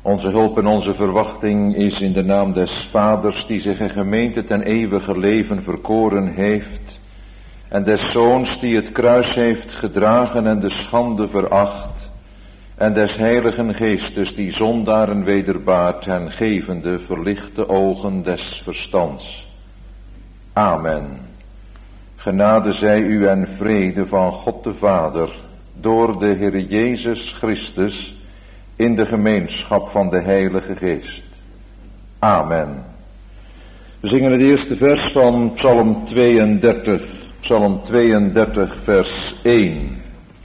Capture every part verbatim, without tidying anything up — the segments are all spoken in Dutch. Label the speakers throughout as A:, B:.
A: Onze hulp en onze verwachting is in de naam des Vaders, die zich een gemeente ten eeuwige leven verkoren heeft, en des Zoons, die het kruis heeft gedragen en de schande veracht, en des Heiligen Geestes, die zondaren wederbaart en gevende verlichte ogen des verstands. Amen. Genade zij u en vrede van God de Vader, door de Heer Jezus Christus, in de gemeenschap van de Heilige Geest. Amen. We zingen het eerste vers van Psalm tweeëndertig. Psalm tweeëndertig vers één.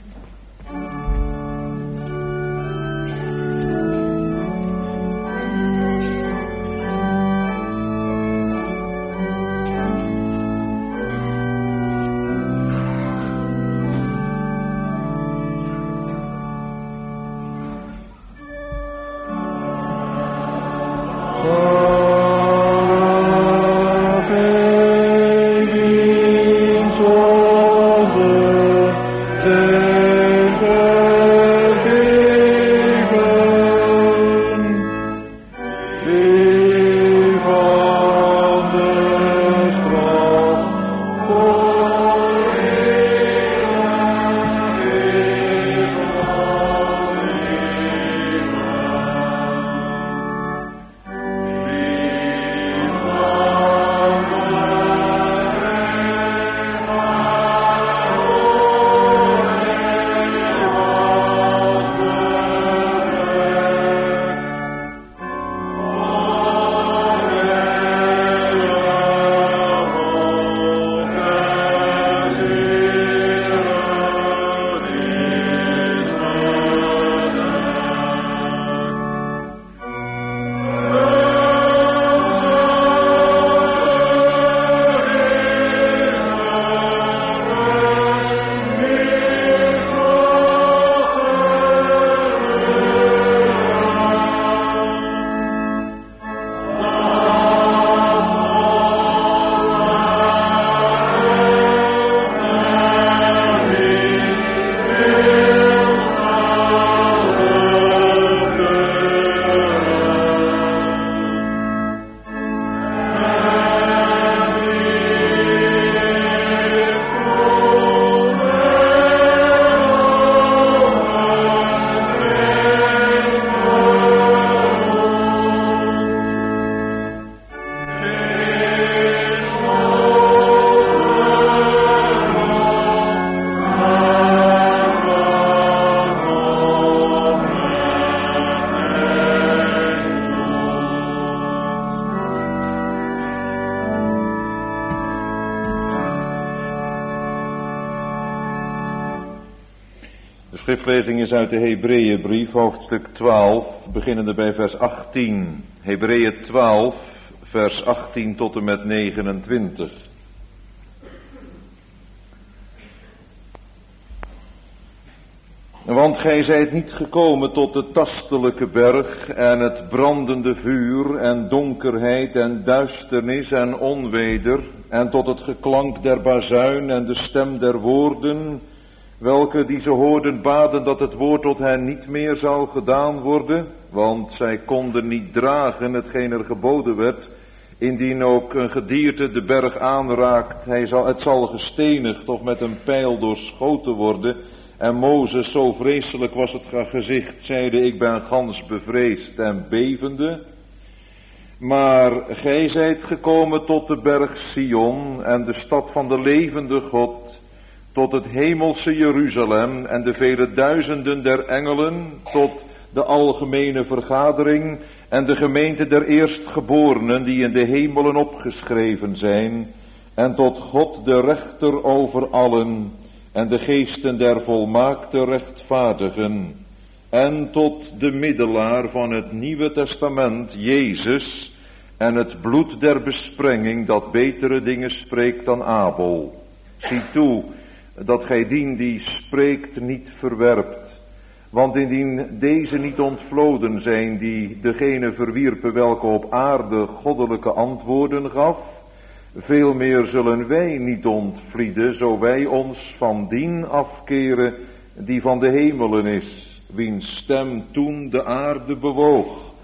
A: De schriftlezing is uit de Hebreeënbrief, hoofdstuk twaalf, beginnende bij vers achttien. Hebreeën twaalf, vers achttien tot en met negenentwintig. Want gij zijt niet gekomen tot de tastelijke berg en het brandende vuur en donkerheid en duisternis en onweder en tot het geklank der bazuin en de stem der woorden, welke die ze hoorden baden dat het woord tot hen niet meer zou gedaan worden, want zij konden niet dragen hetgeen er geboden werd, indien ook een gedierte de berg aanraakt, hij zal, het zal gestenigd of met een pijl doorschoten worden. En Mozes, zo vreselijk was het gezicht, zeide: ik ben gans bevreesd en bevende. Maar gij zijt gekomen tot de berg Sion en de stad van de levende God, tot het hemelse Jeruzalem en de vele duizenden der engelen, tot de algemene vergadering en de gemeente der eerstgeborenen die in de hemelen opgeschreven zijn, en tot God de rechter over allen, en de geesten der volmaakte rechtvaardigen, en tot de middelaar van het Nieuwe Testament, Jezus, en het bloed der besprenging dat betere dingen spreekt dan Abel. Zie toe dat gij dien die spreekt niet verwerpt, want indien deze niet ontvloden zijn die degene verwierpen welke op aarde goddelijke antwoorden gaf, veel meer zullen wij niet ontvlieden, zo wij ons van dien afkeren die van de hemelen is, wiens stem toen de aarde bewoog.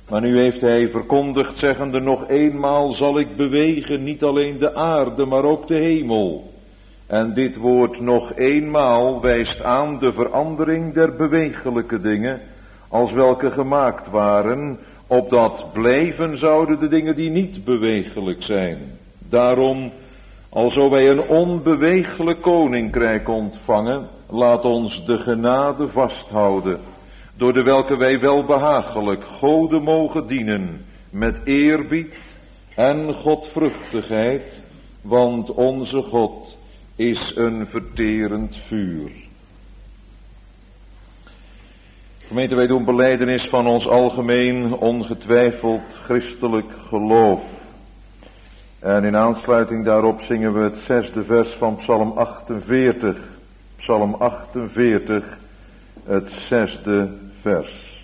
A: Maar nu heeft hij verkondigd, zeggende, nog eenmaal zal ik bewegen, niet alleen de aarde, maar ook de hemel. En dit woord nog eenmaal wijst aan de verandering der bewegelijke dingen, als welke gemaakt waren, opdat blijven zouden de dingen die niet bewegelijk zijn. Daarom, alzo wij een onbewegelijk koninkrijk ontvangen, laat ons de genade vasthouden, door de welke wij welbehagelijk Gode mogen dienen, met eerbied en godvruchtigheid, want onze God is een verterend vuur. Gemeente, wij doen belijdenis van ons algemeen ongetwijfeld christelijk geloof. En in aansluiting daarop zingen we het zesde vers van Psalm achtenveertig. Psalm achtenveertig, het zesde vers.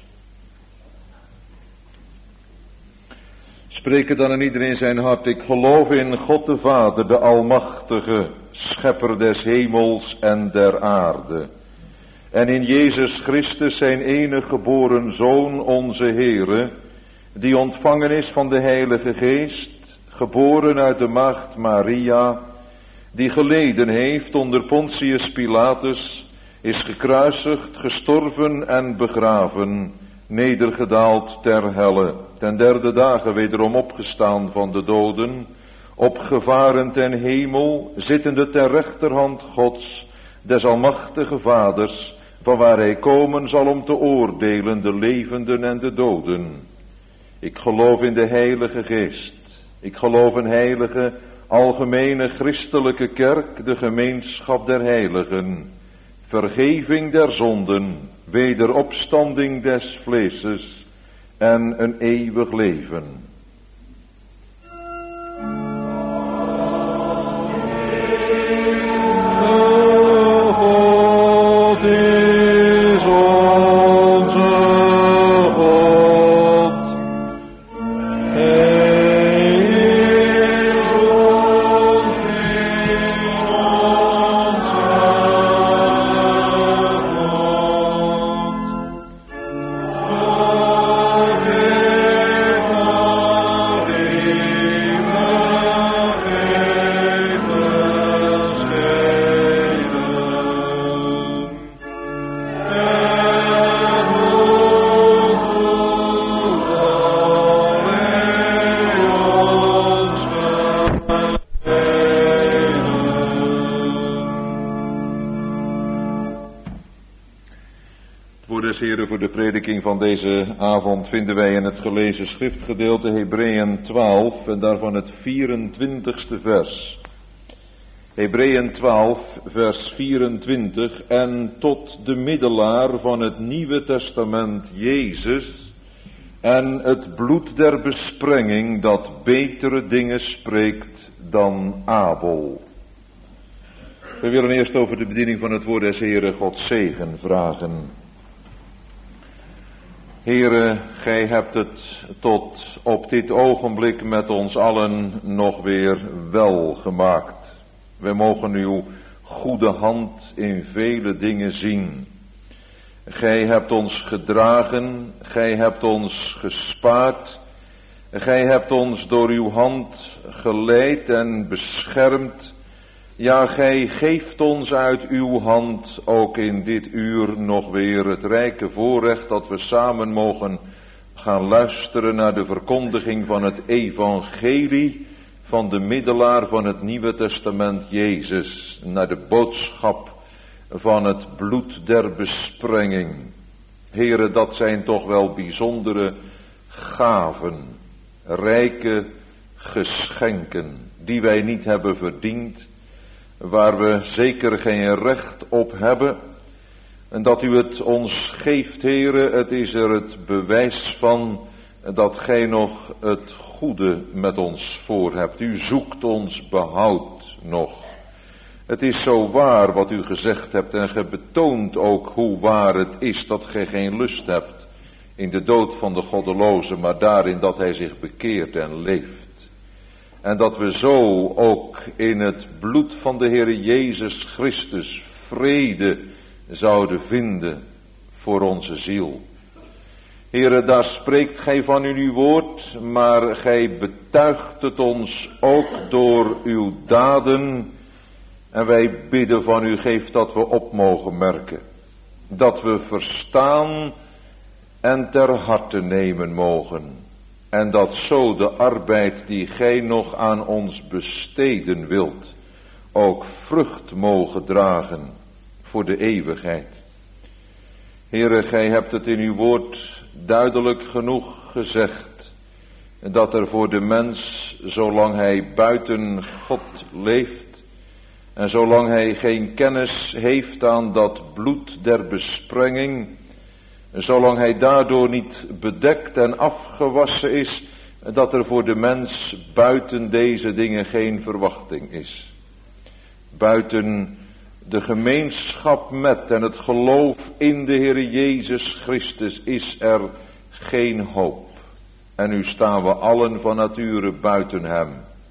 A: Spreek het dan in ieder in zijn hart. Ik geloof in God de Vader, de Almachtige, Schepper des hemels en der aarde. En in Jezus Christus, zijn enige geboren Zoon, onze Heere, die ontvangen is van de Heilige Geest, geboren uit de maagd Maria, die geleden heeft onder Pontius Pilatus, is gekruisigd, gestorven en begraven, nedergedaald ter helle, ten derde dagen wederom opgestaan van de doden, opgevaren ten hemel, zittende ter rechterhand Gods, des almachtige Vaders, van waar hij komen zal om te oordelen de levenden en de doden. Ik geloof in de Heilige Geest. Ik geloof in heilige, algemene christelijke kerk, de gemeenschap der heiligen, vergeving der zonden, wederopstanding des vleeses en een eeuwig leven. Voor de prediking van deze avond vinden wij in het gelezen schriftgedeelte Hebreeën twaalf en daarvan het vierentwintigste vers. Hebreeën twaalf vers vierentwintig, en tot de middelaar van het Nieuwe Testament Jezus en het bloed der besprenging dat betere dingen spreekt dan Abel. We willen eerst over de bediening van het woord des Heeren God zegen vragen. Heere, gij hebt het tot op dit ogenblik met ons allen nog weer wel gemaakt. We mogen uw goede hand in vele dingen zien. Gij hebt ons gedragen, gij hebt ons gespaard, gij hebt ons door uw hand geleid en beschermd. Ja, gij geeft ons uit uw hand ook in dit uur nog weer het rijke voorrecht dat we samen mogen gaan luisteren naar de verkondiging van het evangelie van de middelaar van het Nieuwe Testament Jezus, naar de boodschap van het bloed der besprenging. Here, dat zijn toch wel bijzondere gaven, rijke geschenken die wij niet hebben verdiend, waar we zeker geen recht op hebben. En dat u het ons geeft, Heere, het is er het bewijs van dat gij nog het goede met ons voor hebt. U zoekt ons behoud nog. Het is zo waar wat u gezegd hebt en ge betoont ook hoe waar het is dat gij geen lust hebt in de dood van de goddeloze, maar daarin dat hij zich bekeert en leeft. En dat we zo ook in het bloed van de Heer Jezus Christus vrede zouden vinden voor onze ziel. Heere, daar spreekt gij van in uw woord, maar gij betuigt het ons ook door uw daden. En wij bidden van u, geef dat we op mogen merken. Dat we verstaan en ter harte nemen mogen. En dat zo de arbeid die gij nog aan ons besteden wilt, ook vrucht mogen dragen voor de eeuwigheid. Heere, gij hebt het in uw woord duidelijk genoeg gezegd, dat er voor de mens, zolang hij buiten God leeft, en zolang hij geen kennis heeft aan dat bloed der besprenging, zolang hij daardoor niet bedekt en afgewassen is, dat er voor de mens buiten deze dingen geen verwachting is. Buiten de gemeenschap met en het geloof in de Heer Jezus Christus is er geen hoop. En nu staan we allen van nature buiten hem.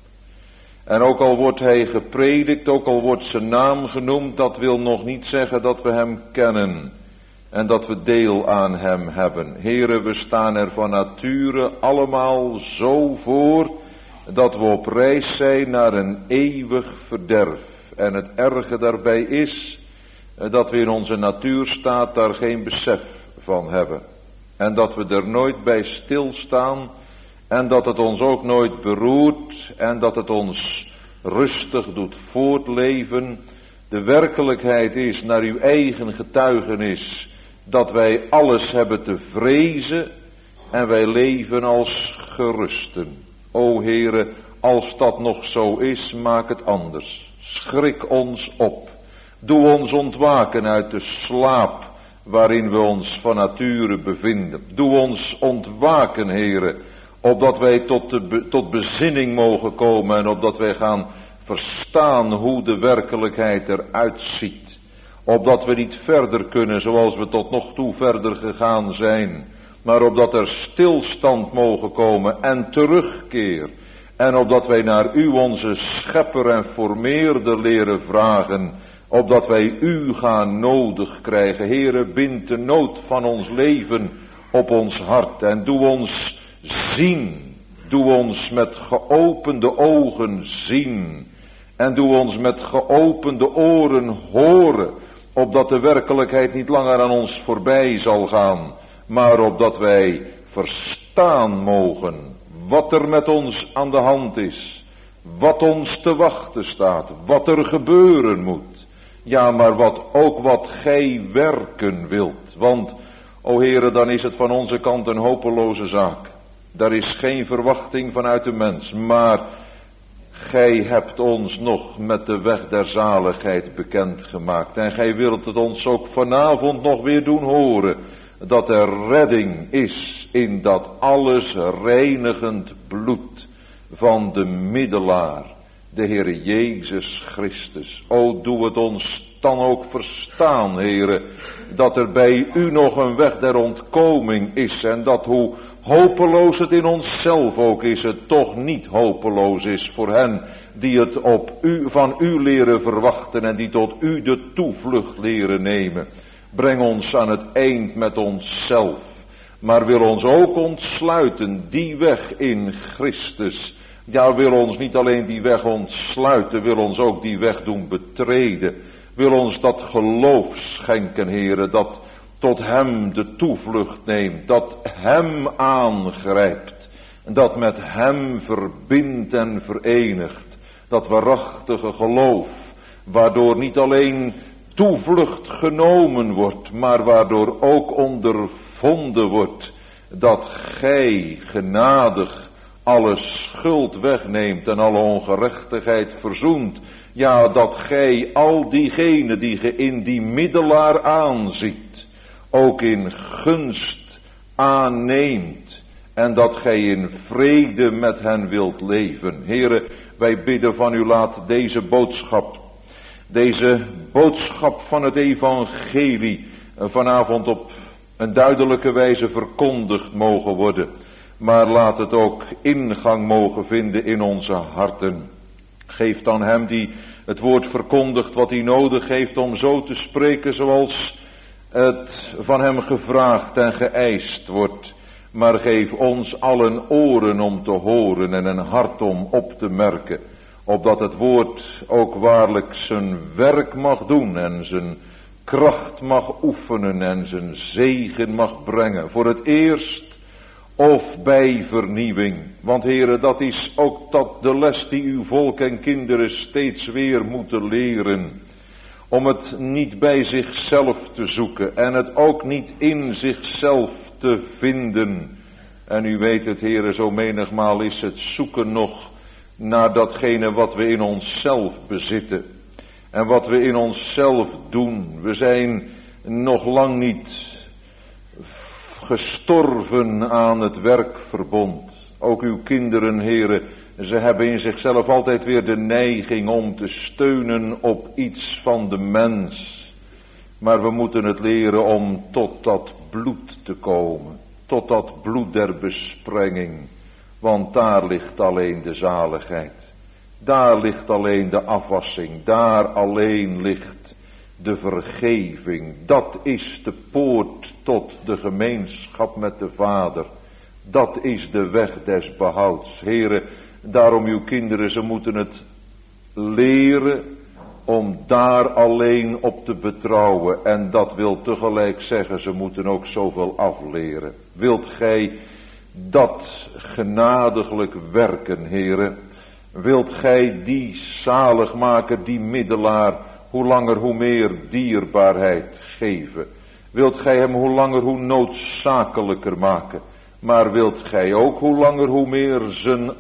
A: En ook al wordt hij gepredikt, ook al wordt zijn naam genoemd, dat wil nog niet zeggen dat we hem kennen. En dat we deel aan hem hebben. Here, we staan er van nature allemaal zo voor, dat we op reis zijn naar een eeuwig verderf. En het erge daarbij is, dat we in onze natuurstaat daar geen besef van hebben. En dat we er nooit bij stilstaan. En dat het ons ook nooit beroert. En dat het ons rustig doet voortleven. De werkelijkheid is, naar uw eigen getuigenis, dat wij alles hebben te vrezen. En wij leven als gerusten. O Heere, als dat nog zo is, maak het anders. Schrik ons op. Doe ons ontwaken uit de slaap waarin we ons van nature bevinden. Doe ons ontwaken, Heere, opdat wij tot, de, tot bezinning mogen komen en opdat wij gaan verstaan hoe de werkelijkheid eruit ziet. Opdat we niet verder kunnen zoals we tot nog toe verder gegaan zijn, maar opdat er stilstand mogen komen en terugkeer. En opdat wij naar u, onze schepper en formeerder, leren vragen. Opdat wij u gaan nodig krijgen. Heere, bind de nood van ons leven op ons hart. En doe ons zien. Doe ons met geopende ogen zien. En doe ons met geopende oren horen. Opdat de werkelijkheid niet langer aan ons voorbij zal gaan. Maar opdat wij verstaan mogen wat er met ons aan de hand is, wat ons te wachten staat, wat er gebeuren moet. Ja, maar wat ook wat gij werken wilt. Want, o Heere, dan is het van onze kant een hopeloze zaak. Daar is geen verwachting vanuit de mens, maar gij hebt ons nog met de weg der zaligheid bekendgemaakt. En gij wilt het ons ook vanavond nog weer doen horen, dat er redding is in dat alles reinigend bloed van de middelaar, de Heer Jezus Christus. O, doe het ons dan ook verstaan, Heere, dat er bij u nog een weg der ontkoming is en dat hoe hopeloos het in onszelf ook is, het toch niet hopeloos is voor hen die het op u, van u leren verwachten en die tot u de toevlucht leren nemen. Breng ons aan het eind met onszelf, maar wil ons ook ontsluiten, die weg in Christus. Ja, wil ons niet alleen die weg ontsluiten, wil ons ook die weg doen betreden. Wil ons dat geloof schenken, Heere, dat tot hem de toevlucht neemt, dat hem aangrijpt, dat met hem verbindt en verenigt. Dat waarachtige geloof, waardoor niet alleen toevlucht genomen wordt, maar waardoor ook ondervonden wordt dat gij genadig alle schuld wegneemt en alle ongerechtigheid verzoent. Ja, dat gij al diegenen die ge in die middelaar aanziet, ook in gunst aanneemt en dat gij in vrede met hen wilt leven. Heere, wij bidden van u, laat deze boodschap, deze boodschap van het evangelie vanavond op een duidelijke wijze verkondigd mogen worden. Maar laat het ook ingang mogen vinden in onze harten. Geef dan hem die het woord verkondigt wat hij nodig heeft om zo te spreken zoals het van hem gevraagd en geëist wordt. Maar geef ons allen oren om te horen en een hart om op te merken, opdat het woord ook waarlijk zijn werk mag doen en zijn kracht mag oefenen en zijn zegen mag brengen. Voor het eerst of bij vernieuwing. Want Heere, dat is ook dat de les die uw volk en kinderen steeds weer moeten leren. Om het niet bij zichzelf te zoeken en het ook niet in zichzelf te vinden. En u weet het, Heere, zo menigmaal is het zoeken nog naar datgene wat we in onszelf bezitten. En wat we in onszelf doen. We zijn nog lang niet gestorven aan het werkverbond. Ook uw kinderen, Heere, ze hebben in zichzelf altijd weer de neiging om te steunen op iets van de mens. Maar we moeten het leren om tot dat bloed te komen. Tot dat bloed der besprenging. Want daar ligt alleen de zaligheid. Daar ligt alleen de afwassing. Daar alleen ligt de vergeving. Dat is de poort tot de gemeenschap met de Vader. Dat is de weg des behouds. Heere, daarom uw kinderen, ze moeten het leren om daar alleen op te betrouwen. En dat wil tegelijk zeggen, ze moeten ook zoveel afleren. Wilt gij dat genadiglijk werken, Heere? Wilt gij die zaligmaker, die middelaar, hoe langer hoe meer dierbaarheid geven? Wilt gij hem hoe langer hoe noodzakelijker maken? Maar wilt gij ook hoe langer hoe meer zijn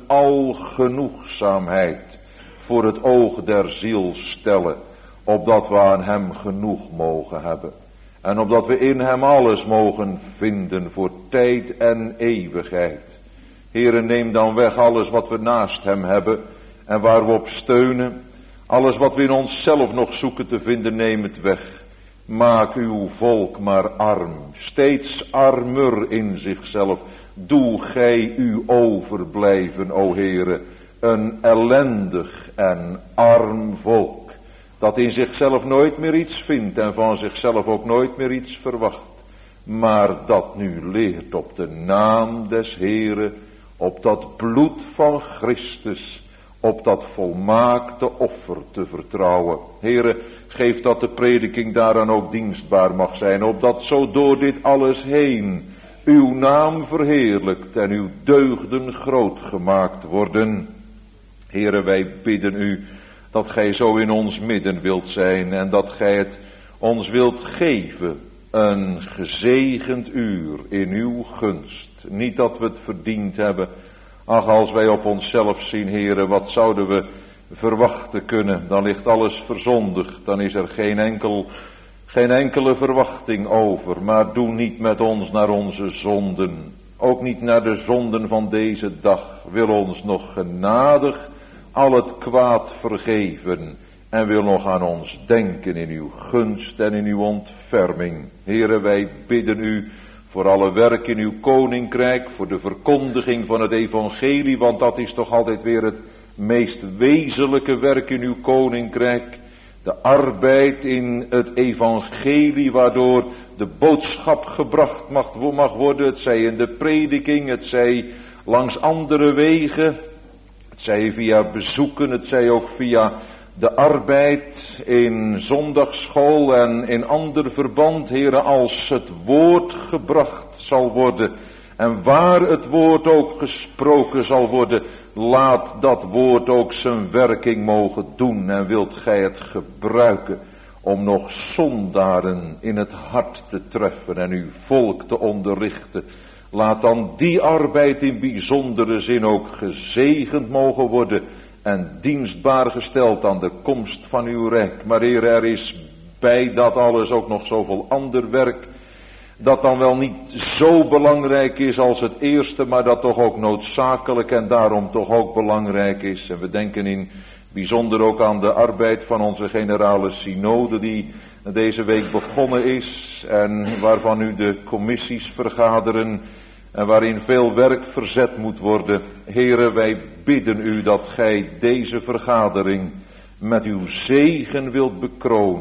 A: algenoegzaamheid voor het oog der ziel stellen, opdat we aan hem genoeg mogen hebben. En opdat we in hem alles mogen vinden voor tijd en eeuwigheid. Heere, neem dan weg alles wat we naast hem hebben en waar we op steunen. Alles wat we in onszelf nog zoeken te vinden, neem het weg. Maak uw volk maar arm, steeds armer in zichzelf. Doe gij u overblijven, o Heere, een ellendig en arm volk, dat in zichzelf nooit meer iets vindt en van zichzelf ook nooit meer iets verwacht. Maar dat nu leert op de naam des Heere, op dat bloed van Christus, op dat volmaakte offer te vertrouwen. Heere, geef dat de prediking daaraan ook dienstbaar mag zijn, opdat zo door dit alles heen uw naam verheerlijkt en uw deugden groot gemaakt worden. Heere, wij bidden u dat gij zo in ons midden wilt zijn en dat gij het ons wilt geven, een gezegend uur in uw gunst. Niet dat we het verdiend hebben. Ach, als wij op onszelf zien, Heere, wat zouden we verwachten kunnen? Dan ligt alles verzondigd, dan is er geen enkel, geen enkele verwachting over. Maar doe niet met ons naar onze zonden, ook niet naar de zonden van deze dag. Wil ons nog genadig al het kwaad vergeven en wil nog aan ons denken in uw gunst en in uw ontferming. Heere, wij bidden u voor alle werk in uw koninkrijk, voor de verkondiging van het evangelie, want dat is toch altijd weer het meest wezenlijke werk in uw koninkrijk. De arbeid in het evangelie, waardoor de boodschap gebracht mag, mag worden, het zij in de prediking, het zij langs andere wegen, het zij via bezoeken, het zij ook via de arbeid in zondagsschool en in ander verband. Heere, als het woord gebracht zal worden en waar het woord ook gesproken zal worden, laat dat woord ook zijn werking mogen doen. En wilt gij het gebruiken om nog zondaren in het hart te treffen en uw volk te onderrichten. Laat dan die arbeid in bijzondere zin ook gezegend mogen worden en dienstbaar gesteld aan de komst van uw rijk. Maar Heer, er is bij dat alles ook nog zoveel ander werk, dat dan wel niet zo belangrijk is als het eerste, maar dat toch ook noodzakelijk en daarom toch ook belangrijk is. En we denken in bijzonder ook aan de arbeid van onze generale synode die deze week begonnen is en waarvan nu de commissies vergaderen en waarin veel werk verzet moet worden. Heere, wij bidden u dat gij deze vergadering met uw zegen wilt bekronen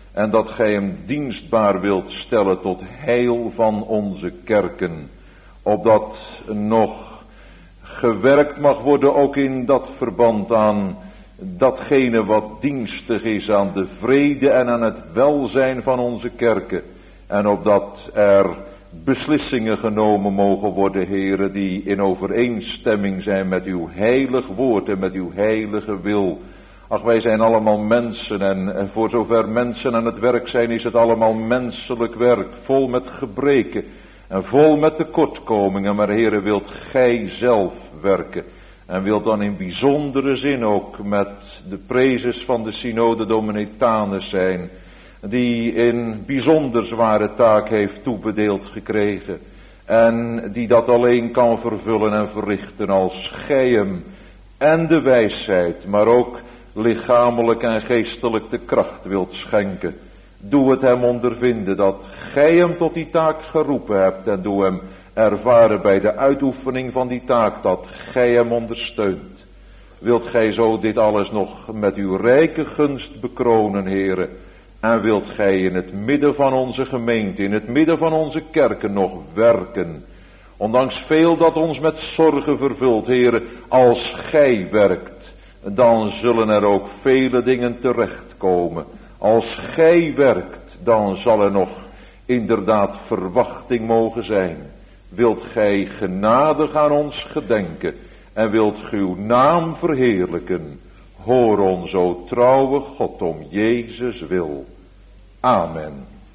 A: en dat gij hem dienstbaar wilt stellen tot heil van onze kerken, opdat nog gewerkt mag worden ook in dat verband aan datgene wat dienstig is aan de vrede en aan het welzijn van onze kerken, en opdat er beslissingen genomen mogen worden, Heere, die in overeenstemming zijn met uw heilig woord en met uw heilige wil. Ach, wij zijn allemaal mensen, en voor zover mensen aan het werk zijn, is het allemaal menselijk werk, vol met gebreken en vol met tekortkomingen. Maar Heere, wilt gij zelf werken, en wilt dan in bijzondere zin ook met de prezes van de synode Dominicanus zijn, die een bijzonder zware taak heeft toebedeeld gekregen, en die dat alleen kan vervullen en verrichten als gij hem en de wijsheid, maar ook lichamelijk en geestelijk de kracht wilt schenken. Doe het hem ondervinden dat gij hem tot die taak geroepen hebt, en doe hem ervaren bij de uitoefening van die taak dat gij hem ondersteunt. Wilt gij zo dit alles nog met uw rijke gunst bekronen, Heere, en wilt gij in het midden van onze gemeente, in het midden van onze kerken nog werken, ondanks veel dat ons met zorgen vervult, Heere, als gij werkt, dan zullen er ook vele dingen terechtkomen. Als gij werkt, dan zal er nog inderdaad verwachting mogen zijn. Wilt gij genadig aan ons gedenken en wilt gij uw naam verheerlijken, hoor ons, o trouwe God, om Jezus wil. Amen.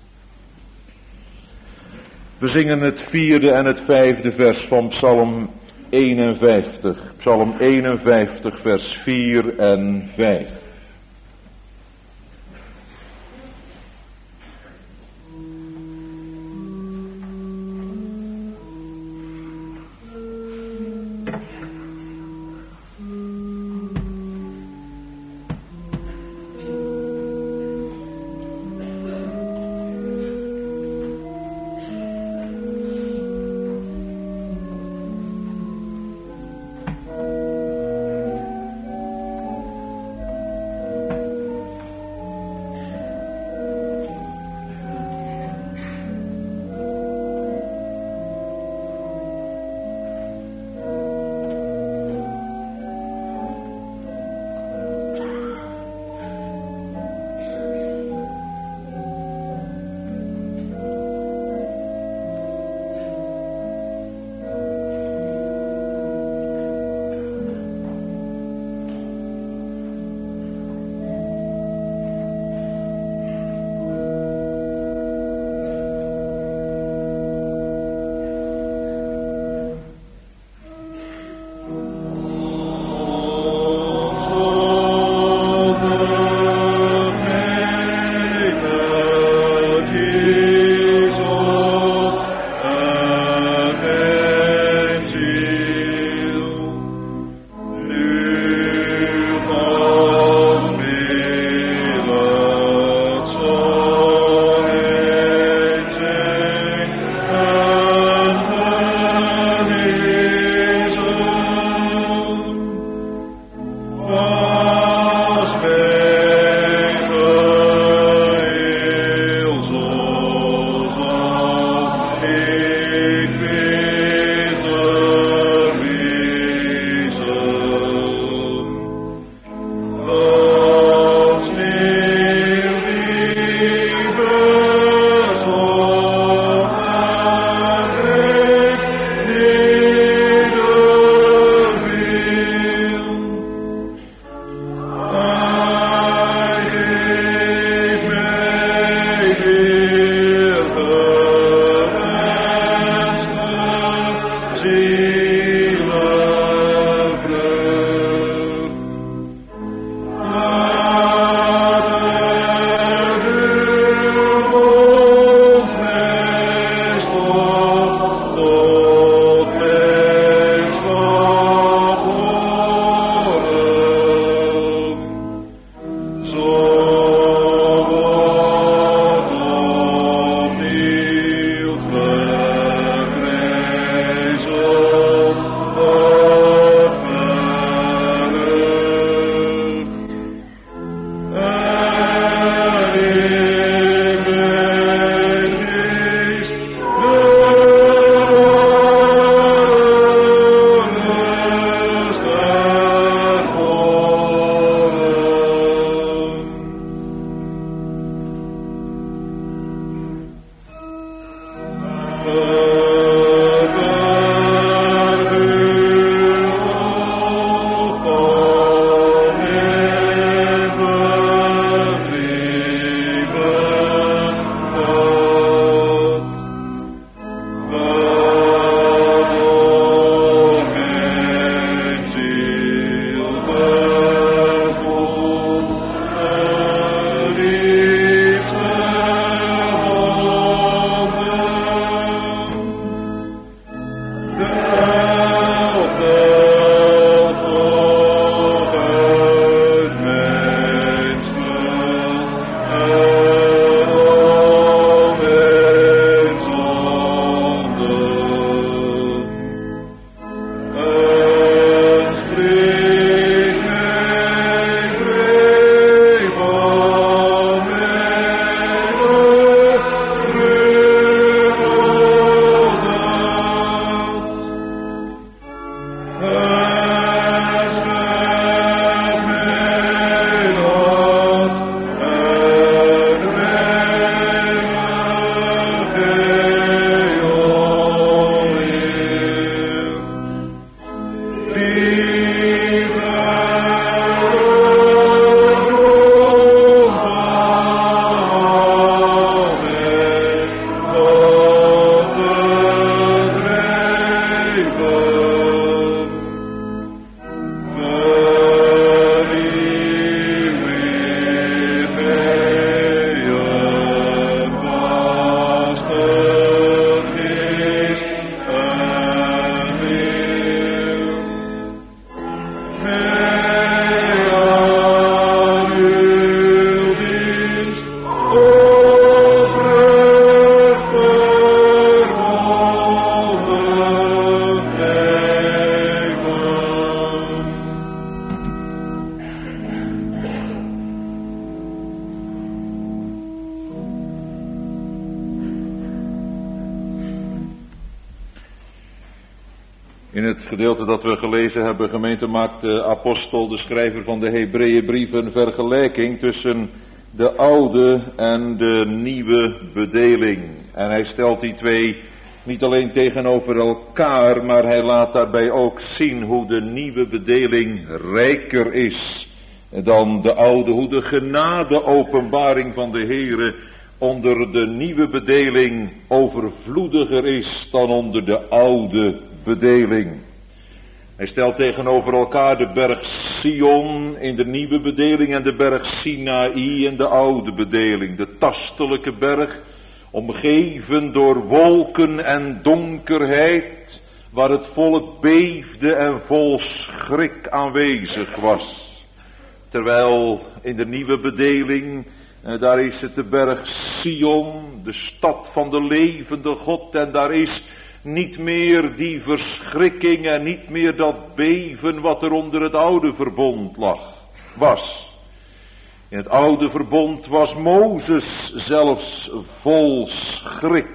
A: We zingen het vierde en het vijfde vers van Psalm eenenvijftig. Psalm eenenvijftig, vers vier en vijf.
B: Oh
A: In het gedeelte dat we gelezen hebben, gemeente, maakt de apostel, de schrijver van de Hebreeënbrief, een vergelijking tussen de oude en de nieuwe bedeling. En hij stelt die twee niet alleen tegenover elkaar, maar hij laat daarbij ook zien hoe de nieuwe bedeling rijker is dan de oude, hoe de genade openbaring van de Heere onder de nieuwe bedeling overvloediger is dan onder de oude bedeling. Hij stelt tegenover elkaar de berg Sion in de nieuwe bedeling en de berg Sinaï in de oude bedeling. De tastelijke berg, omgeven door wolken en donkerheid, waar het volk beefde en vol schrik aanwezig was. Terwijl in de nieuwe bedeling, eh, daar is het de berg Sion, de stad van de levende God, en daar is niet meer die verschrikking en niet meer dat beven wat er onder het oude verbond lag, was. In het oude verbond was Mozes zelfs vol schrik.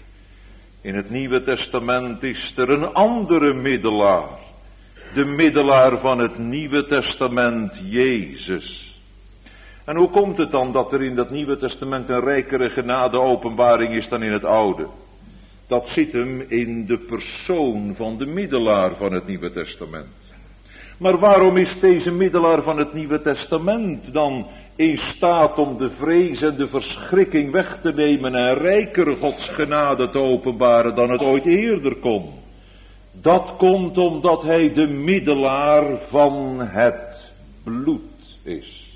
A: In het Nieuwe Testament is er een andere middelaar. De middelaar van het Nieuwe Testament, Jezus. En hoe komt het dan dat er in dat Nieuwe Testament een rijkere genade openbaring is dan in het oude? Dat zit hem in de persoon van de middelaar van het Nieuwe Testament. Maar waarom is deze middelaar van het Nieuwe Testament dan in staat om de vrees en de verschrikking weg te nemen en rijker Gods genade te openbaren dan het ooit eerder kon? Dat komt omdat hij de middelaar van het bloed is.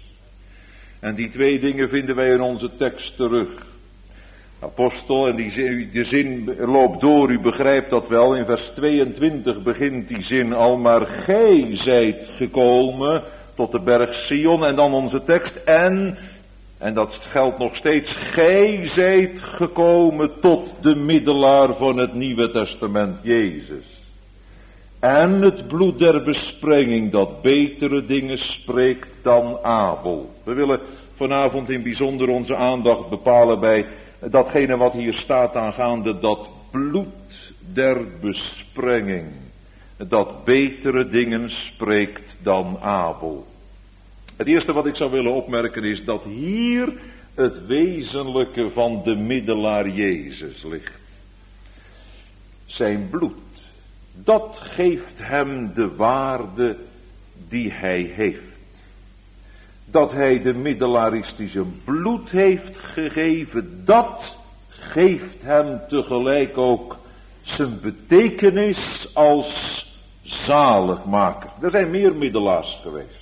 A: En die twee dingen vinden wij in onze tekst terug. Apostel, en die zin, de zin loopt door, u begrijpt dat wel, in vers tweeëntwintig begint die zin al, maar gij zijt gekomen tot de berg Sion, en dan onze tekst, en, en dat geldt nog steeds, gij zijt gekomen tot de middelaar van het Nieuwe Testament, Jezus. En het bloed der besprenging dat betere dingen spreekt dan Abel. We willen vanavond in bijzonder onze aandacht bepalen bij datgene wat hier staat aangaande dat bloed der besprenging, dat betere dingen spreekt dan Abel. Het eerste wat ik zou willen opmerken is dat hier het wezenlijke van de middelaar Jezus ligt. Zijn bloed, dat geeft hem de waarde die hij heeft. Dat hij de middelaar is die zijn bloed heeft gegeven, dat geeft hem tegelijk ook zijn betekenis als zaligmaker. Er zijn meer middelaars geweest.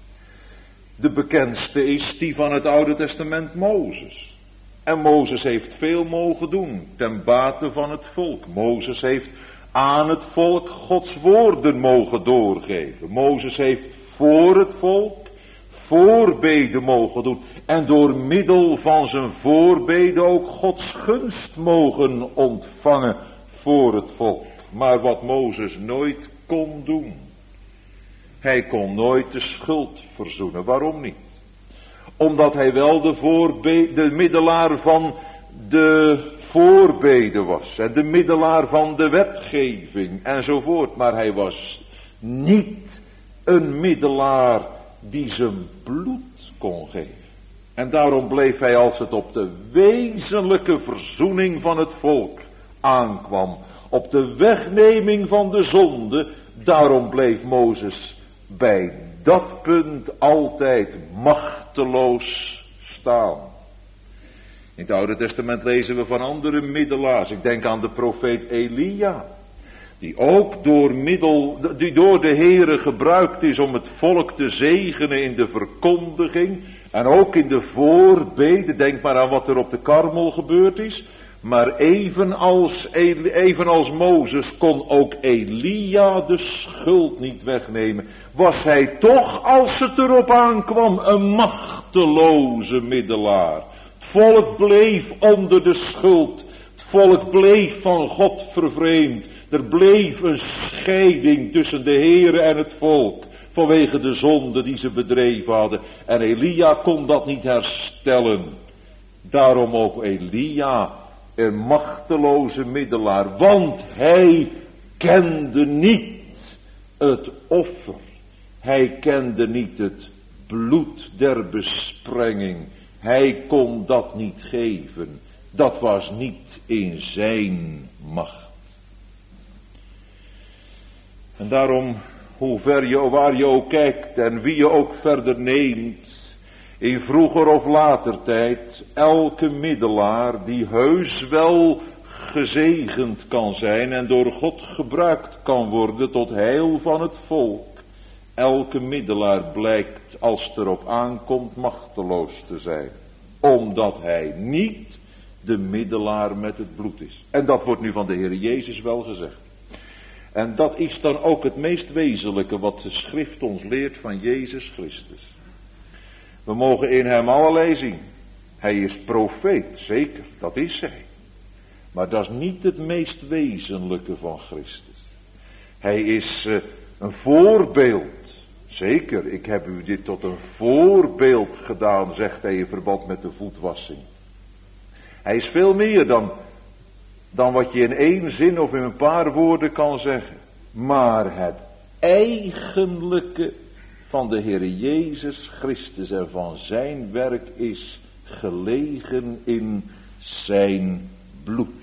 A: De bekendste is die van het Oude Testament, Mozes. En Mozes heeft veel mogen doen ten bate van het volk. Mozes heeft aan het volk Gods woorden mogen doorgeven. Mozes heeft voor het volk voorbeden mogen doen. En door middel van zijn voorbeden ook Gods gunst mogen ontvangen voor het volk. Maar wat Mozes nooit kon doen. Hij kon nooit de schuld verzoenen. Waarom niet? Omdat hij wel de, voorbe- de middelaar van de voorbeden was. En de middelaar van de wetgeving enzovoort. Maar hij was niet een middelaar die zijn bloed kon geven. En daarom bleef hij, als het op de wezenlijke verzoening van het volk aankwam, op de wegneming van de zonde, daarom bleef Mozes bij dat punt altijd machteloos staan. In het Oude Testament lezen we van andere middelaars. Ik denk aan de profeet Elia. Die ook door middel, die door de Heere gebruikt is om het volk te zegenen in de verkondiging. En ook in de voorbeden. Denk maar aan wat er op de Karmel gebeurd is. Maar evenals, evenals Mozes kon ook Elia de schuld niet wegnemen. Was hij toch, als het erop aankwam, een machteloze middelaar. Het volk bleef onder de schuld. Het volk bleef van God vervreemd. Er bleef een scheiding tussen de Heere en het volk. Vanwege de zonde die ze bedreven hadden. En Elia kon dat niet herstellen. Daarom ook Elia een machteloze middelaar. Want hij kende niet het offer. Hij kende niet het bloed der besprenging. Hij kon dat niet geven. Dat was niet in zijn macht. En daarom, hoe ver je, waar je ook kijkt en wie je ook verder neemt, in vroeger of later tijd, elke middelaar die heus wel gezegend kan zijn en door God gebruikt kan worden tot heil van het volk. Elke middelaar blijkt, als het erop aankomt, machteloos te zijn. Omdat hij niet de middelaar met het bloed is. En dat wordt nu van de Heer Jezus wel gezegd. En dat is dan ook het meest wezenlijke wat de schrift ons leert van Jezus Christus. We mogen in hem allerlei zien. Hij is profeet, zeker, dat is hij. Maar dat is niet het meest wezenlijke van Christus. Hij is uh, een voorbeeld. Zeker, ik heb u dit tot een voorbeeld gedaan, zegt hij in verband met de voetwassing. Hij is veel meer dan, dan wat je in één zin of in een paar woorden kan zeggen. Maar het eigenlijke van de Heer Jezus Christus en van zijn werk is gelegen in zijn bloed.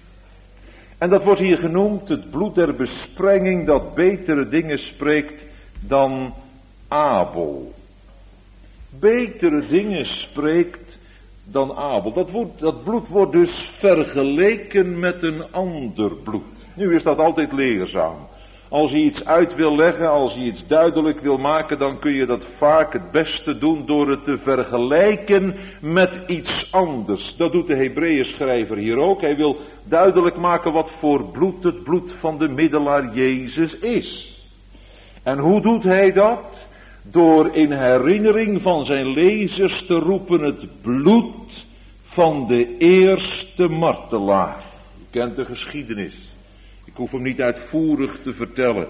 A: En dat wordt hier genoemd het bloed der besprenging dat betere dingen spreekt dan Abel. Betere dingen spreekt dan Abel. Dat, wordt, dat bloed wordt dus vergeleken met een ander bloed. Nu is dat altijd leerzaam. Als je iets uit wil leggen, als je iets duidelijk wil maken, dan kun je dat vaak het beste doen door het te vergelijken met iets anders. Dat doet de Hebreeënschrijver hier ook. Hij wil duidelijk maken wat voor bloed het bloed van de middelaar Jezus is. En hoe doet hij dat? Door in herinnering van zijn lezers te roepen het bloed van de eerste martelaar. U kent de geschiedenis. Ik hoef hem niet uitvoerig te vertellen.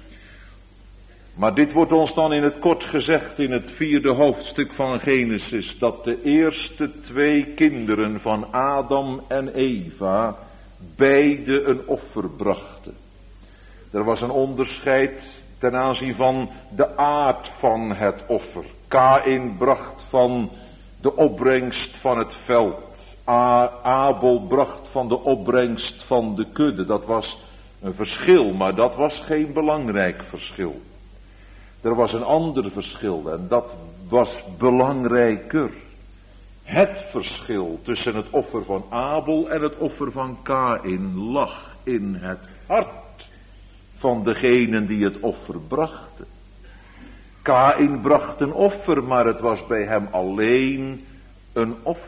A: Maar dit wordt ons dan in het kort gezegd in het vierde hoofdstuk van Genesis. Dat de eerste twee kinderen van Adam en Eva beide een offer brachten. Er was een onderscheid ten aanzien van de aard van het offer. Kaïn bracht van de opbrengst van het veld. Abel bracht van de opbrengst van de kudde. Dat was een verschil, maar dat was geen belangrijk verschil. Er was een ander verschil en dat was belangrijker. Het verschil tussen het offer van Abel en het offer van Kaïn lag in het hart van degenen die het offer brachten. Kaïn bracht een offer, maar het was bij hem alleen een offer.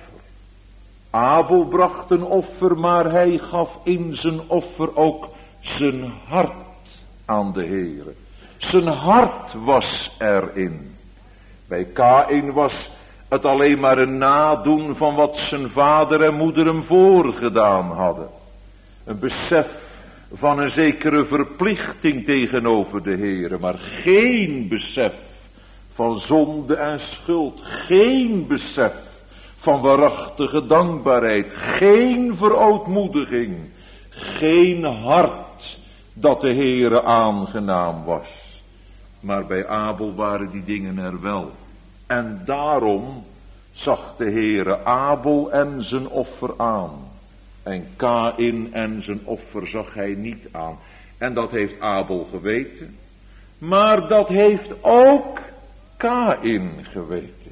A: Abel bracht een offer, maar hij gaf in zijn offer ook zijn hart aan de Heere. Zijn hart was erin. Bij Kaïn was het alleen maar een nadoen van wat zijn vader en moeder hem voorgedaan hadden. Een besef van een zekere verplichting tegenover de Heere, maar geen besef van zonde en schuld. Geen besef van waarachtige dankbaarheid. Geen verootmoediging. Geen hart dat de Heere aangenaam was. Maar bij Abel waren die dingen er wel. En daarom zag de Heere Abel en zijn offer aan. En Kaïn en zijn offer zag hij niet aan. En dat heeft Abel geweten. Maar dat heeft ook Kaïn geweten.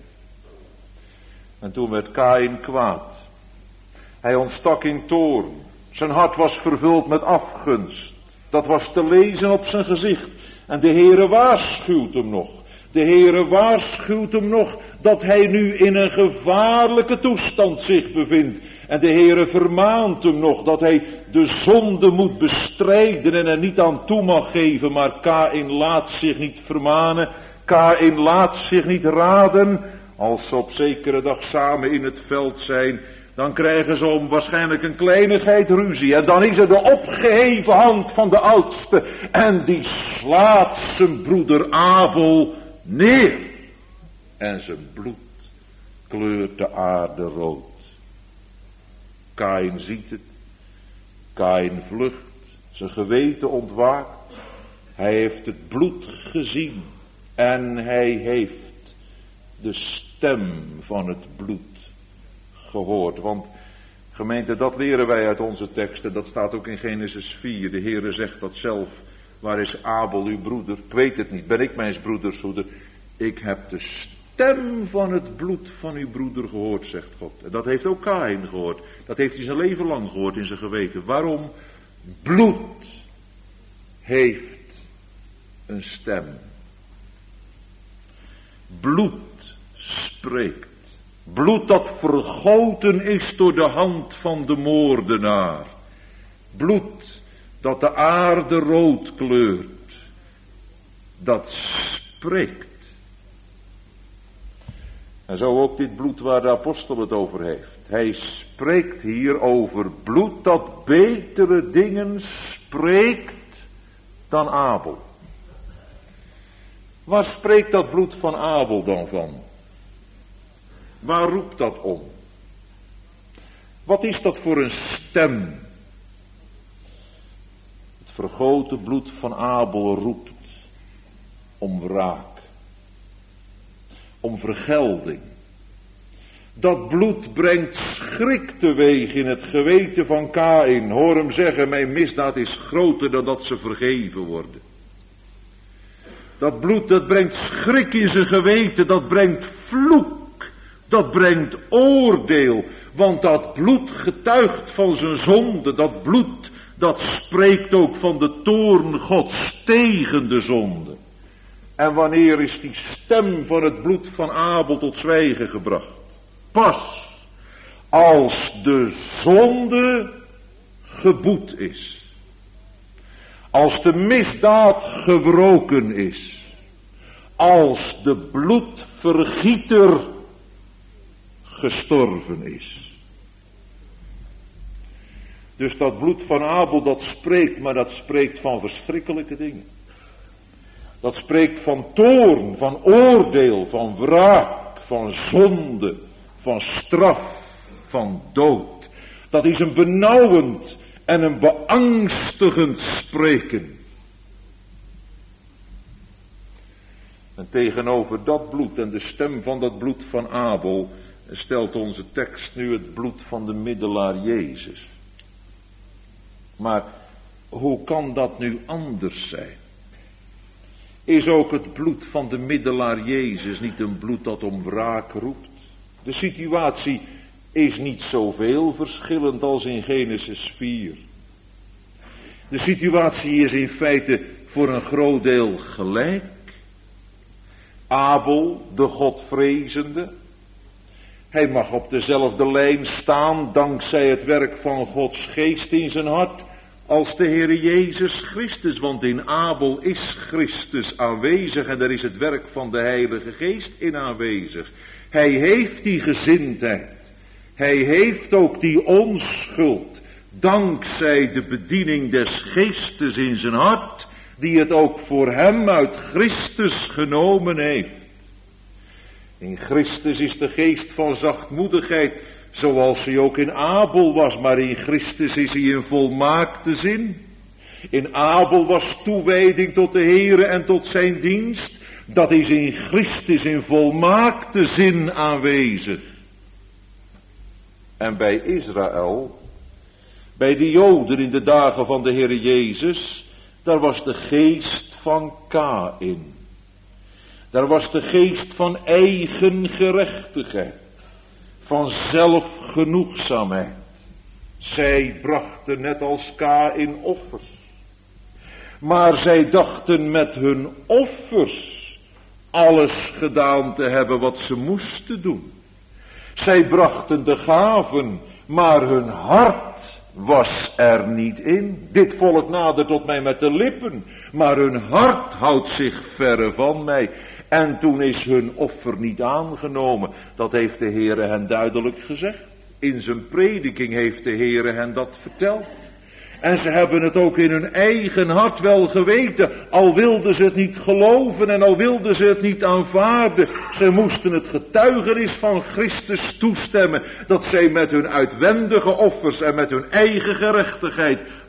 A: En toen werd Kaïn kwaad. Hij ontstak in toorn. Zijn hart was vervuld met afgunst. Dat was te lezen op zijn gezicht. En de Heere waarschuwt hem nog. De Heere waarschuwt hem nog dat hij nu in een gevaarlijke toestand zich bevindt. En de Heere vermaant hem nog dat hij de zonde moet bestrijden en er niet aan toe mag geven. Maar Kaïn laat zich niet vermanen. Kaïn laat zich niet raden. Als ze op zekere dag samen in het veld zijn, dan krijgen ze om waarschijnlijk een kleinigheid ruzie. En dan is er de opgeheven hand van de oudste. En die slaat zijn broeder Abel neer. En zijn bloed kleurt de aarde rood. Kaïn ziet het. Kaïn vlucht. Zijn geweten ontwaakt. Hij heeft het bloed gezien en hij heeft de stem van het bloed gehoord. Want gemeente, dat leren wij uit onze teksten. Dat staat ook in Genesis vier. De Heere zegt dat zelf. Waar is Abel uw broeder? Ik weet het niet. Ben ik mijn broeders hoeder? Ik heb de stem van het bloed van uw broeder gehoord, zegt God. En dat heeft ook Kaïn gehoord. Dat heeft hij zijn leven lang gehoord in zijn geweten. Waarom? Bloed heeft een stem. Bloed spreekt. Bloed dat vergoten is door de hand van de moordenaar. Bloed dat de aarde rood kleurt. Dat spreekt. En zo ook dit bloed waar de apostel het over heeft. Hij spreekt hier over bloed dat betere dingen spreekt dan Abel. Waar spreekt dat bloed van Abel dan van? Waar roept dat om? Wat is dat voor een stem? Het vergoten bloed van Abel roept om wraak. Om vergelding. Dat bloed brengt schrik teweeg in het geweten van Kaïn. Hoor hem zeggen, mijn misdaad is groter dan dat ze vergeven worden. Dat bloed dat brengt schrik in zijn geweten, dat brengt vloek, dat brengt oordeel. Want dat bloed getuigt van zijn zonde, dat bloed dat spreekt ook van de toorn Gods tegen de zonde. En wanneer is die stem van het bloed van Abel tot zwijgen gebracht? Pas als de zonde geboet is. Als de misdaad gewroken is. Als de bloedvergieter gestorven is. Dus dat bloed van Abel dat spreekt, maar dat spreekt van verschrikkelijke dingen. Dat spreekt van toorn, van oordeel, van wraak, van zonde, van straf, van dood. Dat is een benauwend en een beangstigend spreken. En tegenover dat bloed en de stem van dat bloed van Abel stelt onze tekst nu het bloed van de middelaar Jezus. Maar hoe kan dat nu anders zijn? Is ook het bloed van de middelaar Jezus niet een bloed dat om wraak roept? De situatie is niet zoveel verschillend als in Genesis vier. De situatie is in feite voor een groot deel gelijk. Abel, de Godvrezende, hij mag op dezelfde lijn staan dankzij het werk van Gods geest in zijn hart als de Heere Jezus Christus. Want in Abel is Christus aanwezig en daar is het werk van de Heilige Geest in aanwezig. Hij heeft die gezindheid. Hij heeft ook die onschuld. Dankzij de bediening des Geestes in zijn hart. Die het ook voor hem uit Christus genomen heeft. In Christus is de geest van zachtmoedigheid. Zoals hij ook in Abel was. Maar in Christus is hij in volmaakte zin. In Abel was toewijding tot de Heere en tot zijn dienst. Dat is in Christus in volmaakte zin aanwezig. En bij Israël, bij de Joden in de dagen van de Heere Jezus, daar was de geest van Kaïn. Daar was de geest van eigen gerechtigheid, van zelfgenoegzaamheid. Zij brachten net als Kaïn offers. Maar zij dachten met hun offers alles gedaan te hebben wat ze moesten doen. Zij brachten de gaven, maar hun hart was er niet in. Dit volk nadert tot mij met de lippen, maar hun hart houdt zich verre van mij. En toen is hun offer niet aangenomen. Dat heeft de Heere hen duidelijk gezegd. In zijn prediking heeft de Heere hen dat verteld. En ze hebben het ook in hun eigen hart wel geweten. Al wilden ze het niet geloven en al wilden ze het niet aanvaarden. Ze moesten het getuigenis van Christus toestemmen. Dat zij met hun uitwendige offers en met hun eigen gerechtigheid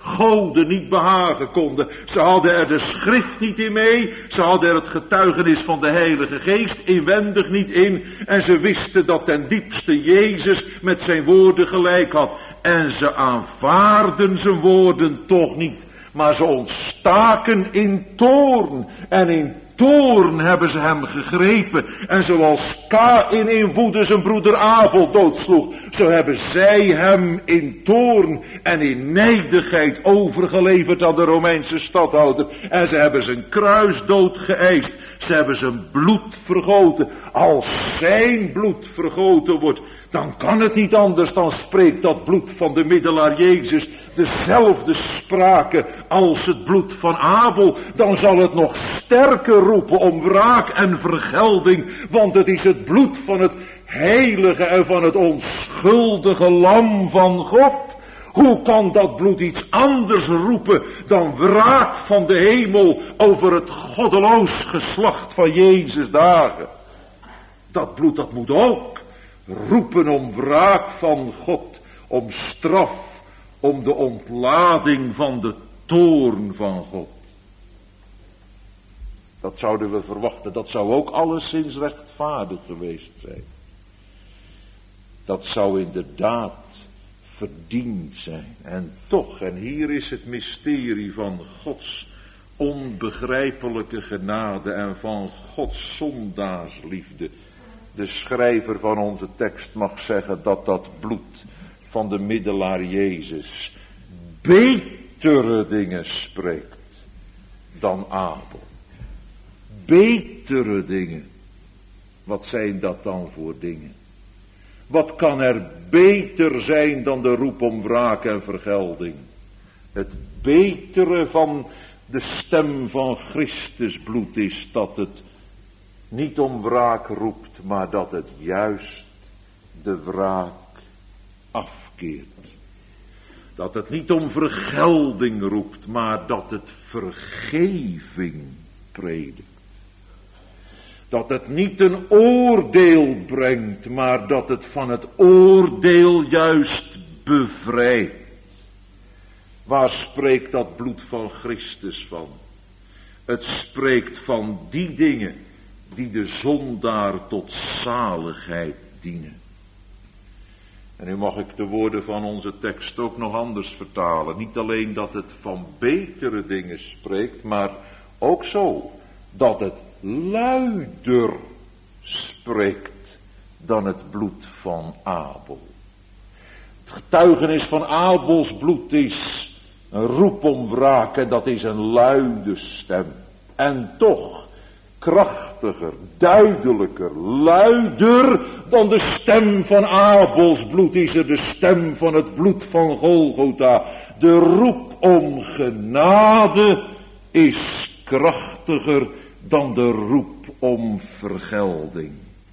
A: Gode niet behagen konden. Ze hadden er de schrift niet in mee. Ze hadden er het getuigenis van de Heilige Geest inwendig niet in. En ze wisten dat ten diepste Jezus met zijn woorden gelijk had. En ze aanvaarden zijn woorden toch niet. Maar ze ontstaken in toorn. En in toorn hebben ze hem gegrepen. En zoals Kaïn in woede zijn broeder Abel doodsloeg, zo hebben zij hem in toorn en in nijdigheid overgeleverd aan de Romeinse stadhouder. En ze hebben zijn kruisdood geëist. Ze hebben zijn bloed vergoten. Als zijn bloed vergoten wordt, dan kan het niet anders, dan spreekt dat bloed van de middelaar Jezus dezelfde sprake als het bloed van Abel. Dan zal het nog sterker roepen om wraak en vergelding, want het is het bloed van het heilige en van het onschuldige lam van God. Hoe kan dat bloed iets anders roepen dan wraak van de hemel over het goddeloos geslacht van Jezus dagen? Dat bloed dat moet ook roepen om wraak van God, om straf, om de ontlading van de toorn van God. Dat zouden we verwachten, dat zou ook alleszins rechtvaardig geweest zijn. Dat zou inderdaad verdiend zijn. En toch, en hier is het mysterie van Gods onbegrijpelijke genade en van Gods zondaarsliefde. De schrijver van onze tekst mag zeggen dat dat bloed van de middelaar Jezus betere dingen spreekt dan Abel. Betere dingen. Wat zijn dat dan voor dingen? Wat kan er beter zijn dan de roep om wraak en vergelding? Het betere van de stem van Christus bloed is dat het niet om wraak roept, maar dat het juist de wraak afkeert. Dat het niet om vergelding roept, maar dat het vergeving predikt. Dat het niet een oordeel brengt, maar dat het van het oordeel juist bevrijdt. Waar spreekt dat bloed van Christus van? Het spreekt van die dingen die de zondaar tot zaligheid dienen. En nu mag ik de woorden van onze tekst ook nog anders vertalen. Niet alleen dat het van betere dingen spreekt, maar ook zo dat het luider spreekt dan het bloed van Abel. Het getuigenis van Abels bloed is een roep om wraak en dat is een luide stem. En toch krachtiger, duidelijker, luider dan de stem van Abels bloed is er de stem van het bloed van Golgotha. De roep om genade is krachtiger dan de roep om vergelding.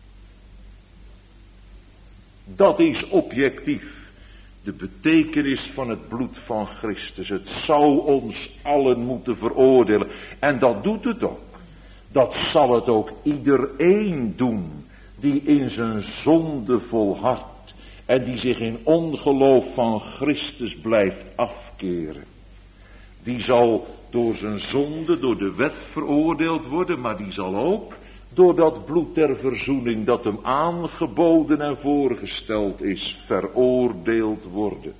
A: Dat is objectief de betekenis van het bloed van Christus. Het zou ons allen moeten veroordelen. En dat doet het ook. Dat zal het ook iedereen doen die in zijn zonde volhardt en die zich in ongeloof van Christus blijft afkeren. Die zal door zijn zonde, door de wet veroordeeld worden, maar die zal ook door dat bloed der verzoening dat hem aangeboden en voorgesteld is, veroordeeld worden.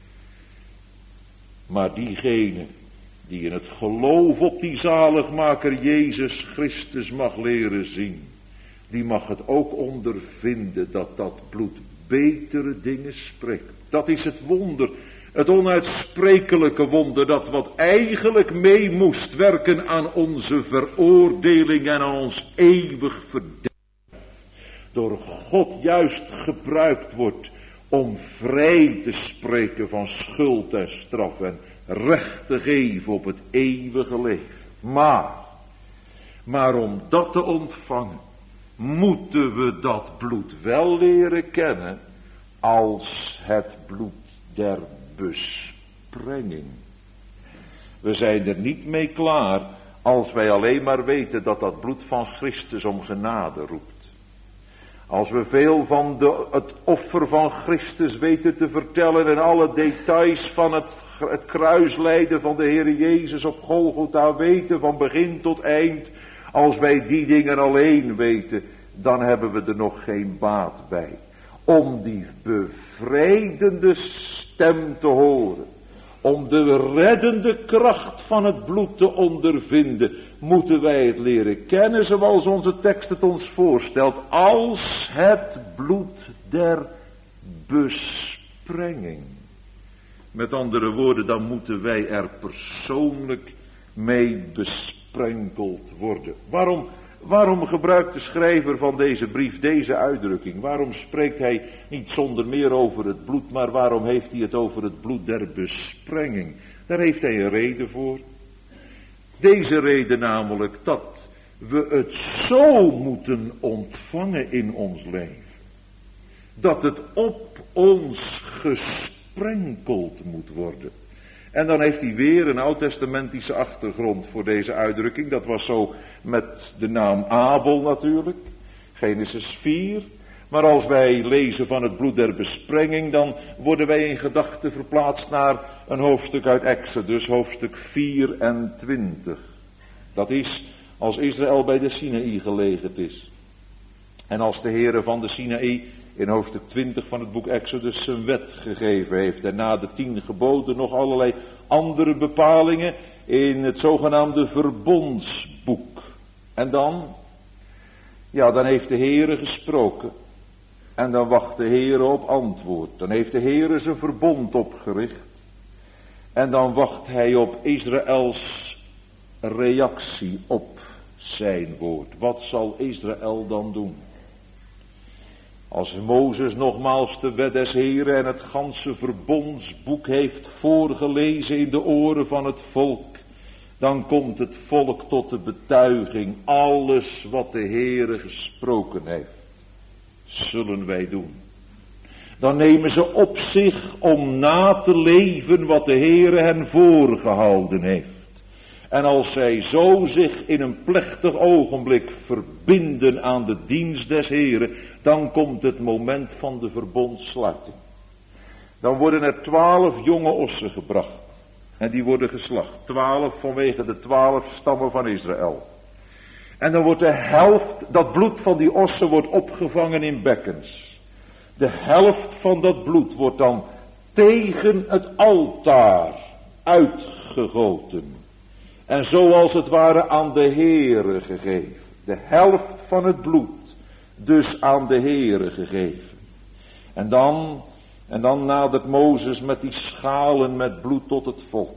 A: Maar diegene die in het geloof op die zaligmaker Jezus Christus mag leren zien, die mag het ook ondervinden dat dat bloed betere dingen spreekt. Dat is het wonder, het onuitsprekelijke wonder, dat wat eigenlijk mee moest werken aan onze veroordeling en aan ons eeuwig verderf, door God juist gebruikt wordt om vrij te spreken van schuld en straf en recht te geven op het eeuwige leven. Maar, maar om dat te ontvangen, moeten we dat bloed wel leren kennen als het bloed der besprenging. We zijn er niet mee klaar als wij alleen maar weten dat dat bloed van Christus om genade roept. Als we veel van de, het offer van Christus weten te vertellen en alle details van het het kruislijden van de Heer Jezus op Golgotha weten van begin tot eind. Als wij die dingen alleen weten, dan hebben we er nog geen baat bij. Om die bevrijdende stem te horen, om de reddende kracht van het bloed te ondervinden, moeten wij het leren kennen zoals onze tekst het ons voorstelt, als het bloed der besprenging. Met andere woorden, dan moeten wij er persoonlijk mee besprenkeld worden. Waarom, waarom gebruikt de schrijver van deze brief deze uitdrukking? Waarom spreekt hij niet zonder meer over het bloed, maar waarom heeft hij het over het bloed der besprenging? Daar heeft hij een reden voor. Deze reden namelijk dat we het zo moeten ontvangen in ons leven, dat het op ons gesprenkeld moet worden. En dan heeft hij weer een oud-testamentische achtergrond voor deze uitdrukking. Dat was zo met de naam Abel natuurlijk, Genesis vier. Maar als wij lezen van het bloed der besprenging, dan worden wij in gedachten verplaatst naar een hoofdstuk uit Exodus, hoofdstuk vierentwintig. Dat is als Israël bij de Sinaï gelegerd is. En als de Heere van de Sinaï in hoofdstuk twintig van het boek Exodus zijn wet gegeven heeft. En na de tien geboden nog allerlei andere bepalingen in het zogenaamde verbondsboek. En dan, ja, dan heeft de Heere gesproken. En dan wacht de Heere op antwoord. Dan heeft de Heere zijn verbond opgericht. En dan wacht hij op Israëls reactie op zijn woord. Wat zal Israël dan doen? Als Mozes nogmaals de wet des Heren en het ganse verbondsboek heeft voorgelezen in de oren van het volk, dan komt het volk tot de betuiging, alles wat de Heere gesproken heeft, zullen wij doen. Dan nemen ze op zich om na te leven wat de Heere hen voorgehouden heeft. En als zij zo zich in een plechtig ogenblik verbinden aan de dienst des Heren, dan komt het moment van de verbondsluiting. Dan worden er twaalf jonge ossen gebracht. En die worden geslacht. Twaalf vanwege de twaalf stammen van Israël. En dan wordt de helft, dat bloed van die ossen wordt opgevangen in bekkens. De helft van dat bloed wordt dan tegen het altaar uitgegoten. En zoals het ware aan de Heere gegeven. De helft van het bloed dus aan de Heere gegeven. En dan, en dan nadert Mozes met die schalen met bloed tot het volk.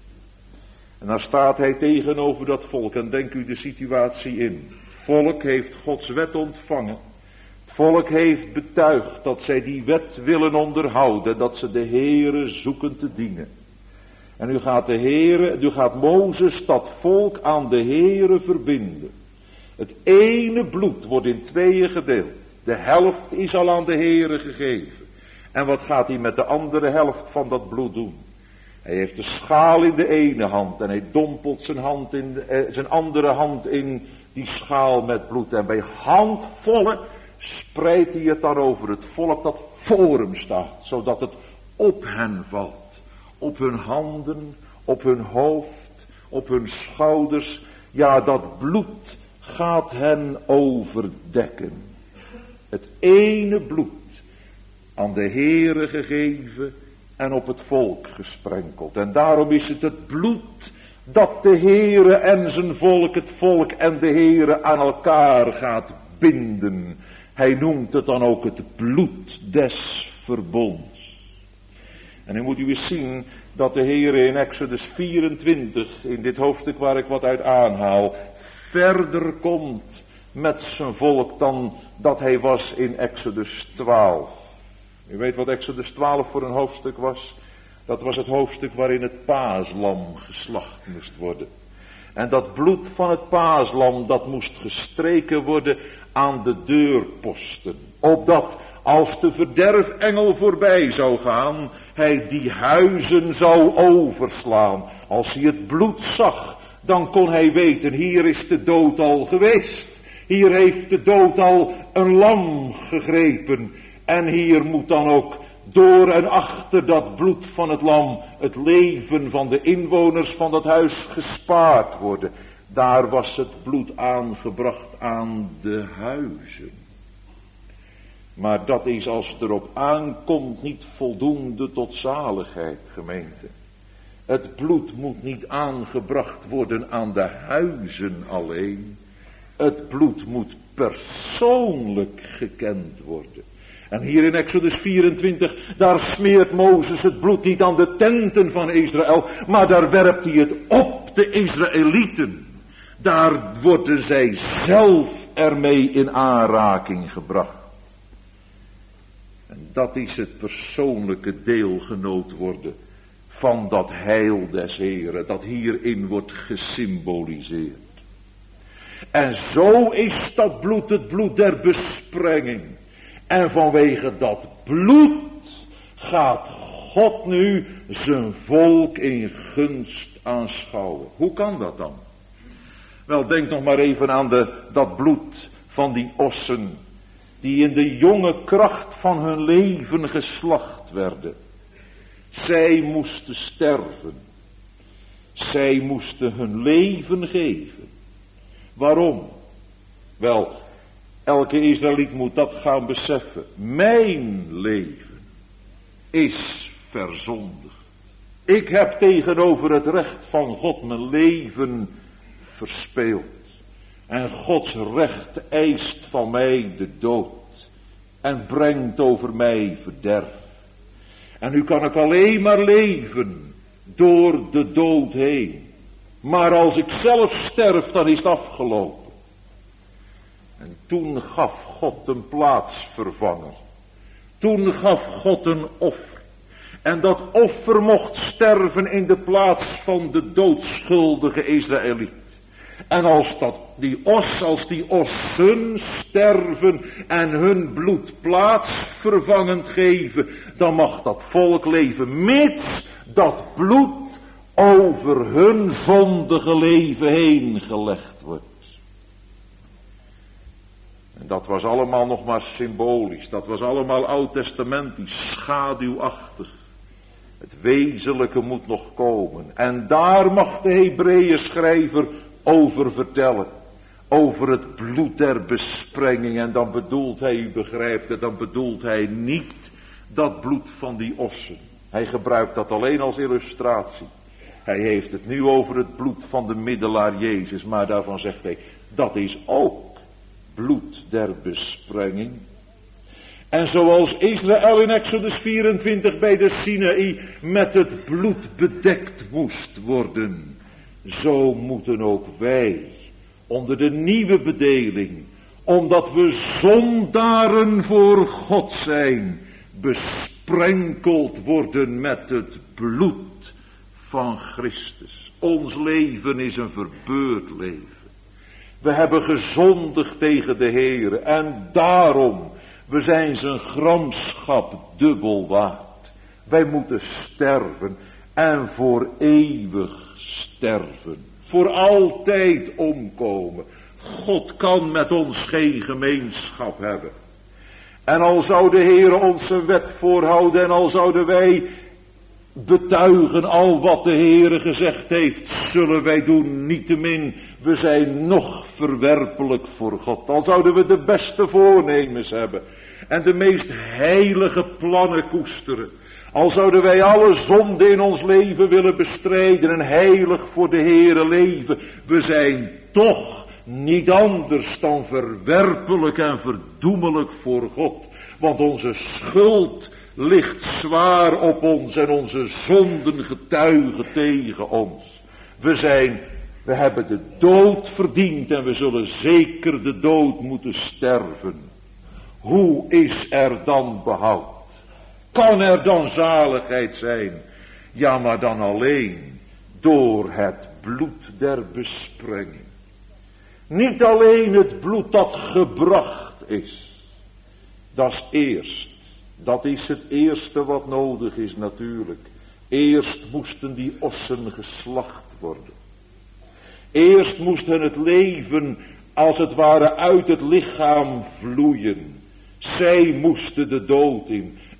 A: En dan staat hij tegenover dat volk. En denk u de situatie in. Het volk heeft Gods wet ontvangen. Het volk heeft betuigd dat zij die wet willen onderhouden. Dat ze de Heere zoeken te dienen. En nu gaat de Heere, nu gaat Mozes dat volk aan de Heere verbinden. Het ene bloed wordt in tweeën gedeeld. De helft is al aan de Heere gegeven. En wat gaat hij met de andere helft van dat bloed doen? Hij heeft de schaal in de ene hand en hij dompelt zijn, hand in de, eh, zijn andere hand in die schaal met bloed. En bij handvollen spreidt hij het dan over het volk dat voor hem staat, zodat het op hen valt. Op hun handen, op hun hoofd, op hun schouders. Ja, dat bloed gaat hen overdekken. Het ene bloed aan de Heere gegeven en op het volk gesprenkeld. En daarom is het het bloed dat de Heere en zijn volk, het volk en de Heere aan elkaar gaat binden. Hij noemt het dan ook het bloed des verbonds. En nu moet u eens zien dat de Heere in Exodus vierentwintig, in dit hoofdstuk waar ik wat uit aanhaal, verder komt met zijn volk dan dat hij was in Exodus twaalf. U weet wat Exodus twaalf voor een hoofdstuk was? Dat was het hoofdstuk waarin het paaslam geslacht moest worden. En dat bloed van het paaslam, dat moest gestreken worden aan de deurposten. Opdat als de verderfengel voorbij zou gaan, hij die huizen zou overslaan. Als hij het bloed zag, dan kon hij weten, hier is de dood al geweest. Hier heeft de dood al een lam gegrepen. En hier moet dan ook door en achter dat bloed van het lam het leven van de inwoners van dat huis gespaard worden. Daar was het bloed aangebracht aan de huizen. Maar dat is, als het erop aankomt, niet voldoende tot zaligheid, gemeente. Het bloed moet niet aangebracht worden aan de huizen alleen. Het bloed moet persoonlijk gekend worden. En hier in Exodus vierentwintig, daar smeert Mozes het bloed niet aan de tenten van Israël, maar daar werpt hij het op de Israëlieten. Daar worden zij zelf ermee in aanraking gebracht. En dat is het persoonlijke deelgenoot worden van dat heil des Heren, dat hierin wordt gesymboliseerd. En zo is dat bloed het bloed der besprenging. En vanwege dat bloed gaat God nu zijn volk in gunst aanschouwen. Hoe kan dat dan? Wel, denk nog maar even aan de, dat bloed van die ossen, die in de jonge kracht van hun leven geslacht werden. Zij moesten sterven. Zij moesten hun leven geven. Waarom? Wel, elke Israëliet moet dat gaan beseffen. Mijn leven is verzondigd. Ik heb tegenover het recht van God mijn leven verspeeld. En Gods recht eist van mij de dood. En brengt over mij verderf. En nu kan ik alleen maar leven door de dood heen. Maar als ik zelf sterf, dan is het afgelopen. En toen gaf God een plaatsvervanger. Toen gaf God een offer. En dat offer mocht sterven in de plaats van de doodschuldige Israëliet. En als dat, die os, als die ossen sterven en hun bloed plaatsvervangend geven, dan mag dat volk leven, mits dat bloed over hun zondige leven heen gelegd wordt. En dat was allemaal nog maar symbolisch, dat was allemaal oud-testamentisch, schaduwachtig. Het wezenlijke moet nog komen. En daar mag de Hebreeën schrijver over vertellen. Over het bloed der besprenging. En dan bedoelt hij, u begrijpt het, dan bedoelt hij niet dat bloed van die ossen. Hij gebruikt dat alleen als illustratie. Hij heeft het nu over het bloed van de middelaar Jezus. Maar daarvan zegt hij, dat is ook bloed der besprenging. En zoals Israël in Exodus vierentwintig bij de Sinaï met het bloed bedekt moest worden, zo moeten ook wij onder de nieuwe bedeling, omdat we zondaren voor God zijn, besprenkeld worden met het bloed van Christus. Ons leven is een verbeurd leven. We hebben gezondigd tegen de Heere en daarom, we zijn zijn gramschap dubbel waard. Wij moeten sterven en voor eeuwig sterven. Voor altijd omkomen. God kan met ons geen gemeenschap hebben. En al zou de Heere ons een wet voorhouden en al zouden wij betuigen al wat de Heere gezegd heeft, zullen wij doen niettemin. We zijn nog verwerpelijk voor God. Al zouden we de beste voornemens hebben en de meest heilige plannen koesteren. Al zouden wij alle zonde in ons leven willen bestrijden en heilig voor de Heere leven. We zijn toch niet anders dan verwerpelijk en verdoemelijk voor God. Want onze schuld ligt zwaar op ons en onze zonden getuigen tegen ons. We zijn, we hebben de dood verdiend en we zullen zeker de dood moeten sterven. Hoe is er dan behoud? Kan er dan zaligheid zijn? Ja, maar dan alleen door het bloed der besprenging. Niet alleen het bloed dat gebracht is. Dat is eerst. Dat is het eerste wat nodig is natuurlijk. Eerst moesten die ossen geslacht worden. Eerst moest hen het leven als het ware uit het lichaam vloeien. Zij moesten de dood in.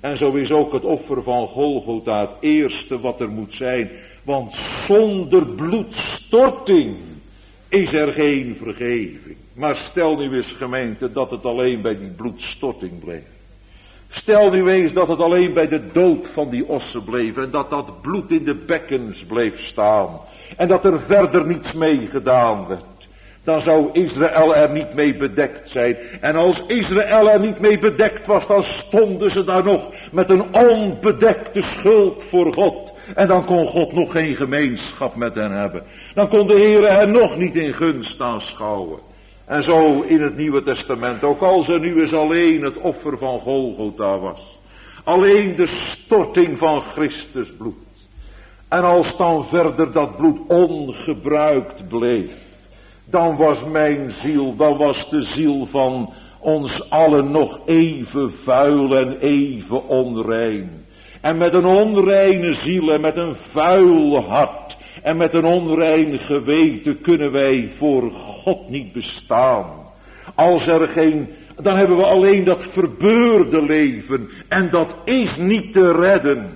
A: En zo is ook het offer van Golgotha het eerste wat er moet zijn. Want zonder bloedstorting is er geen vergeving. Maar stel nu eens, gemeente, dat het alleen bij die bloedstorting bleef. Stel nu eens dat het alleen bij de dood van die ossen bleef. En dat dat bloed in de bekkens bleef staan. En dat er verder niets mee gedaan werd. Dan zou Israël er niet mee bedekt zijn. En als Israël er niet mee bedekt was, dan stonden ze daar nog met een onbedekte schuld voor God. En dan kon God nog geen gemeenschap met hen hebben. Dan kon de Heere hen nog niet in gunst aanschouwen. En zo in het Nieuwe Testament, ook als er nu eens alleen het offer van Golgotha was. Alleen de storting van Christus bloed. En als dan verder dat bloed ongebruikt bleef. Dan was mijn ziel, dan was de ziel van ons allen nog even vuil en even onrein. En met een onreine ziel en met een vuil hart en met een onrein geweten kunnen wij voor God niet bestaan. Als er geen, dan hebben we alleen dat verbeurde leven en dat is niet te redden.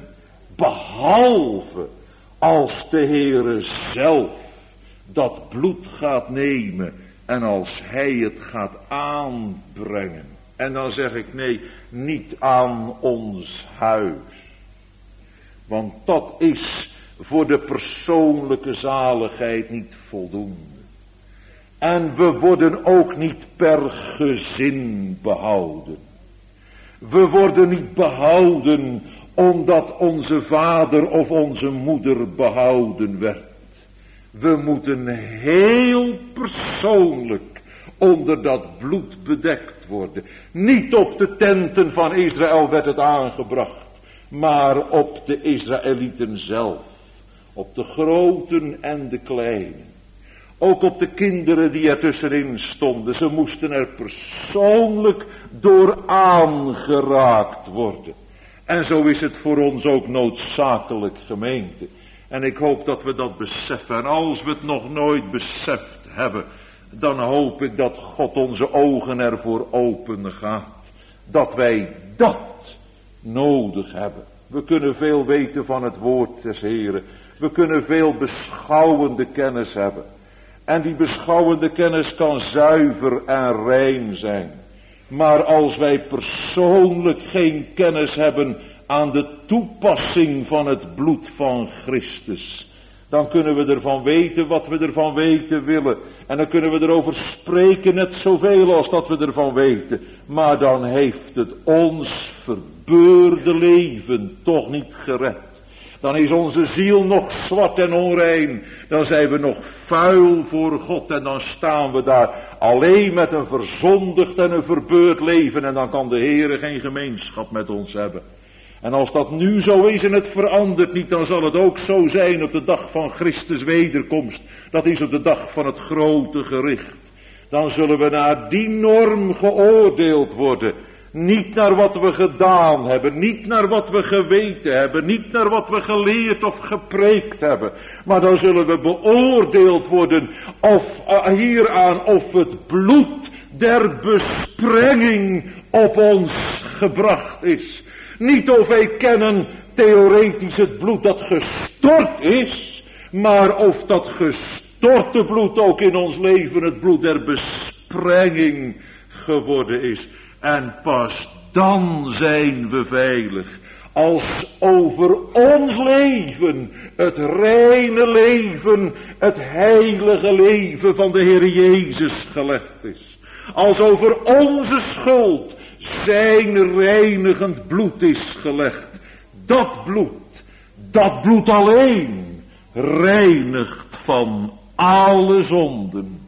A: Behalve als de Heere zelf dat bloed gaat nemen en als hij het gaat aanbrengen. En dan zeg ik nee, niet aan ons huis. Want dat is voor de persoonlijke zaligheid niet voldoende. En we worden ook niet per gezin behouden. We worden niet behouden omdat onze vader of onze moeder behouden werd. We moeten heel persoonlijk onder dat bloed bedekt worden. Niet op de tenten van Israël werd het aangebracht, maar op de Israëlieten zelf. Op de groten en de kleinen. Ook op de kinderen die er tussenin stonden. Ze moesten er persoonlijk door aangeraakt worden. En zo is het voor ons ook noodzakelijk, gemeente. En ik hoop dat we dat beseffen. En als we het nog nooit beseft hebben, dan hoop ik dat God onze ogen ervoor open gaat. Dat wij dat nodig hebben. We kunnen veel weten van het woord des Heren. We kunnen veel beschouwende kennis hebben. En die beschouwende kennis kan zuiver en rein zijn. Maar als wij persoonlijk geen kennis hebben aan de toepassing van het bloed van Christus, dan kunnen we ervan weten wat we ervan weten willen. En dan kunnen we erover spreken net zoveel als dat we ervan weten. Maar dan heeft het ons verbeurde leven toch niet gered. Dan is onze ziel nog zwart en onrein. Dan zijn we nog vuil voor God. En dan staan we daar alleen met een verzondigd en een verbeurd leven. En dan kan de Heere geen gemeenschap met ons hebben. En als dat nu zo is en het verandert niet, dan zal het ook zo zijn op de dag van Christus wederkomst. Dat is op de dag van het grote gericht. Dan zullen we naar die norm geoordeeld worden. Niet naar wat we gedaan hebben, niet naar wat we geweten hebben, niet naar wat we geleerd of gepreekt hebben. Maar dan zullen we beoordeeld worden of uh, hieraan of het bloed der besprenging op ons gebracht is. Niet of wij kennen theoretisch het bloed dat gestort is, maar of dat gestorte bloed ook in ons leven het bloed der besprenging geworden is. En pas dan zijn we veilig. Als over ons leven, het reine leven, het heilige leven van de Heer Jezus gelegd is. Als over onze schuld zijn reinigend bloed is gelegd. Dat bloed, dat bloed alleen, reinigt van alle zonden.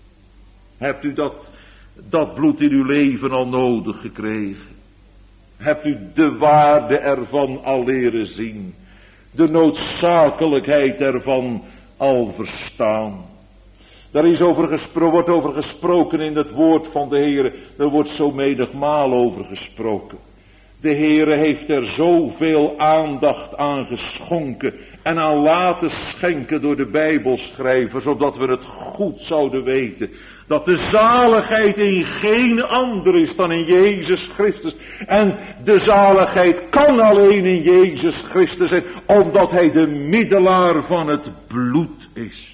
A: Hebt u dat, dat bloed in uw leven al nodig gekregen? Hebt u de waarde ervan al leren zien? De noodzakelijkheid ervan al verstaan? Daar is over gespro- wordt over gesproken in het woord van de Heere. Er wordt zo menigmaal over gesproken. De Heere heeft er zoveel aandacht aan geschonken en aan laten schenken door de Bijbelschrijvers, opdat we het goed zouden weten. Dat de zaligheid in geen ander is dan in Jezus Christus. En de zaligheid kan alleen in Jezus Christus zijn, omdat Hij de middelaar van het bloed is.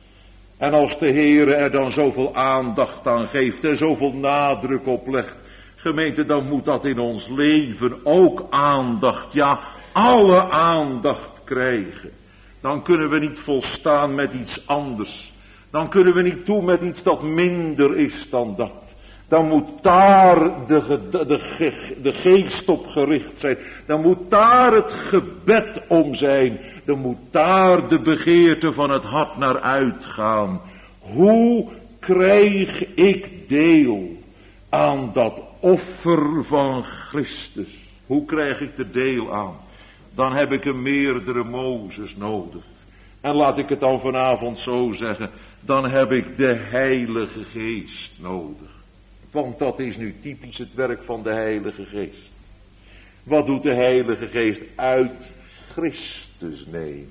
A: En als de Heere er dan zoveel aandacht aan geeft en zoveel nadruk op legt, gemeente, dan moet dat in ons leven ook aandacht, ja, alle aandacht krijgen. Dan kunnen we niet volstaan met iets anders. Dan kunnen we niet toe met iets dat minder is dan dat. Dan moet daar de, de, de, de geest op gericht zijn. Dan moet daar het gebed om zijn. Dan moet daar de begeerte van het hart naar uitgaan. Hoe krijg ik deel aan dat offer van Christus? Hoe krijg ik er deel aan? Dan heb ik een meerdere Mozes nodig. En laat ik het dan vanavond zo zeggen, dan heb ik de Heilige Geest nodig. Want dat is nu typisch het werk van de Heilige Geest. Wat doet de Heilige Geest? Uit Christus nemen.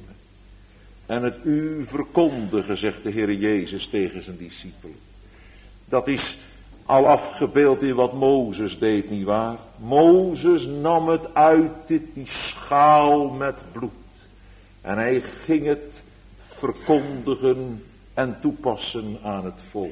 A: En het u verkondigen, zegt de Heer Jezus tegen zijn discipelen. Dat is al afgebeeld in wat Mozes deed, nietwaar? Mozes nam het uit dit, die schaal met bloed. En hij ging het verkondigen en toepassen aan het volk.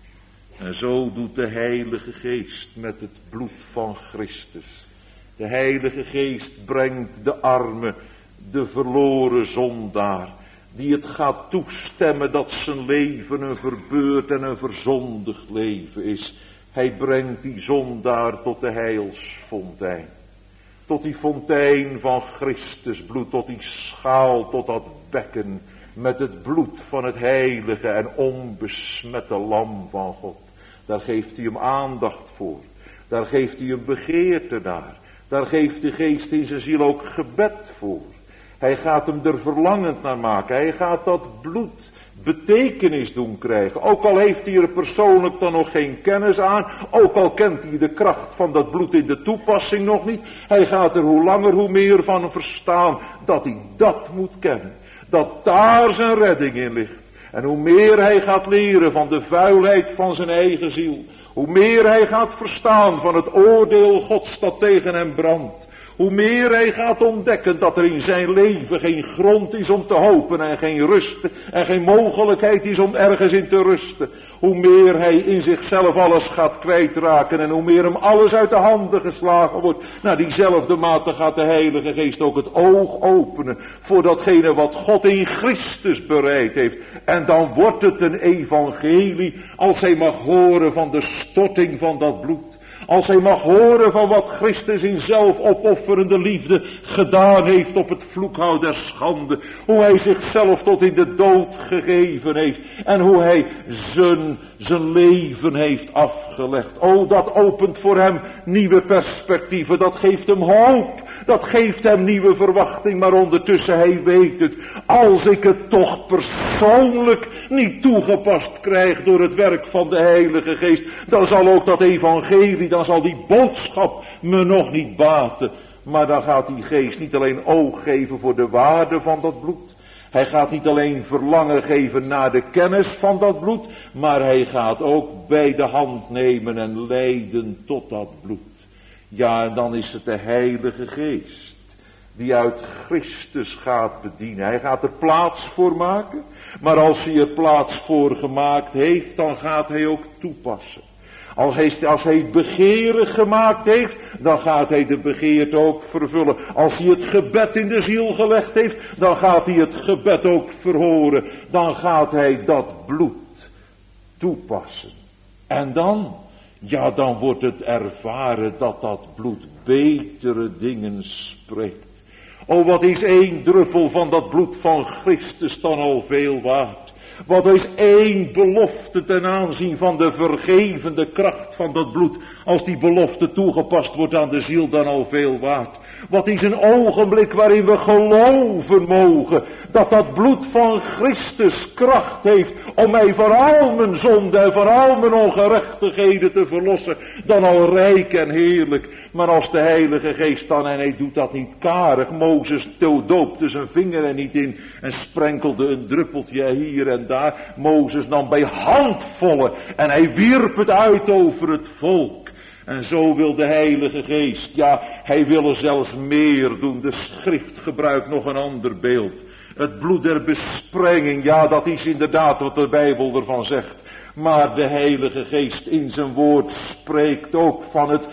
A: En zo doet de Heilige Geest met het bloed van Christus. De Heilige Geest brengt de arme, de verloren zondaar, die het gaat toestemmen dat zijn leven een verbeurd en een verzondigd leven is. Hij brengt die zondaar tot de heilsfontein. Tot die fontein van Christus bloed, tot die schaal, tot dat bekken met het bloed van het heilige en onbesmette lam van God. Daar geeft hij hem aandacht voor. Daar geeft hij hem begeerte naar. Daar geeft de geest in zijn ziel ook gebed voor. Hij gaat hem er verlangend naar maken. Hij gaat dat bloed betekenis doen krijgen. Ook al heeft hij er persoonlijk dan nog geen kennis aan. Ook al kent hij de kracht van dat bloed in de toepassing nog niet. Hij gaat er hoe langer hoe meer van verstaan dat hij dat moet kennen. Dat daar zijn redding in ligt. En hoe meer hij gaat leren van de vuilheid van zijn eigen ziel. Hoe meer hij gaat verstaan van het oordeel Gods dat tegen hem brandt. Hoe meer hij gaat ontdekken dat er in zijn leven geen grond is om te hopen en geen rust en geen mogelijkheid is om ergens in te rusten. Hoe meer hij in zichzelf alles gaat kwijtraken en hoe meer hem alles uit de handen geslagen wordt. Naar diezelfde mate gaat de Heilige Geest ook het oog openen voor datgene wat God in Christus bereid heeft. En dan wordt het een evangelie als hij mag horen van de storting van dat bloed. Als hij mag horen van wat Christus in zelfopofferende liefde gedaan heeft op het vloekhout der schande. Hoe hij zichzelf tot in de dood gegeven heeft. En hoe hij zijn, zijn leven heeft afgelegd. O, dat opent voor hem nieuwe perspectieven. Dat geeft hem hoop. Dat geeft hem nieuwe verwachting. Maar ondertussen, hij weet het. Als ik het toch persoonlijk niet toegepast krijg door het werk van de Heilige Geest. Dan zal ook dat evangelie, dan zal die boodschap me nog niet baten. Maar dan gaat die geest niet alleen oog geven voor de waarde van dat bloed. Hij gaat niet alleen verlangen geven naar de kennis van dat bloed. Maar hij gaat ook bij de hand nemen en leiden tot dat bloed. Ja, en dan is het de Heilige Geest die uit Christus gaat bedienen. Hij gaat er plaats voor maken. Maar als hij er plaats voor gemaakt heeft, dan gaat hij ook toepassen. Als hij, als hij het begeren gemaakt heeft, dan gaat hij de begeerte ook vervullen. Als hij het gebed in de ziel gelegd heeft, dan gaat hij het gebed ook verhoren. Dan gaat hij dat bloed toepassen. En dan, ja, dan wordt het ervaren dat dat bloed betere dingen spreekt. O, wat is één druppel van dat bloed van Christus dan al veel waard. Wat is één belofte ten aanzien van de vergevende kracht van dat bloed. Als die belofte toegepast wordt aan de ziel dan al veel waard. Wat is een ogenblik waarin we geloven mogen dat dat bloed van Christus kracht heeft om mij van al mijn zonden en van al mijn ongerechtigheden te verlossen. Dan al rijk en heerlijk. Maar als de Heilige Geest dan, en hij doet dat niet karig. Mozes doopte zijn vinger er niet in en sprenkelde een druppeltje hier en daar. Mozes nam bij handvollen en hij wierp het uit over het volk. En zo wil de Heilige Geest, ja, hij wil er zelfs meer doen. De schrift gebruikt nog een ander beeld. Het bloed der besprenging, ja, dat is inderdaad wat de Bijbel ervan zegt. Maar de Heilige Geest in zijn woord spreekt ook van het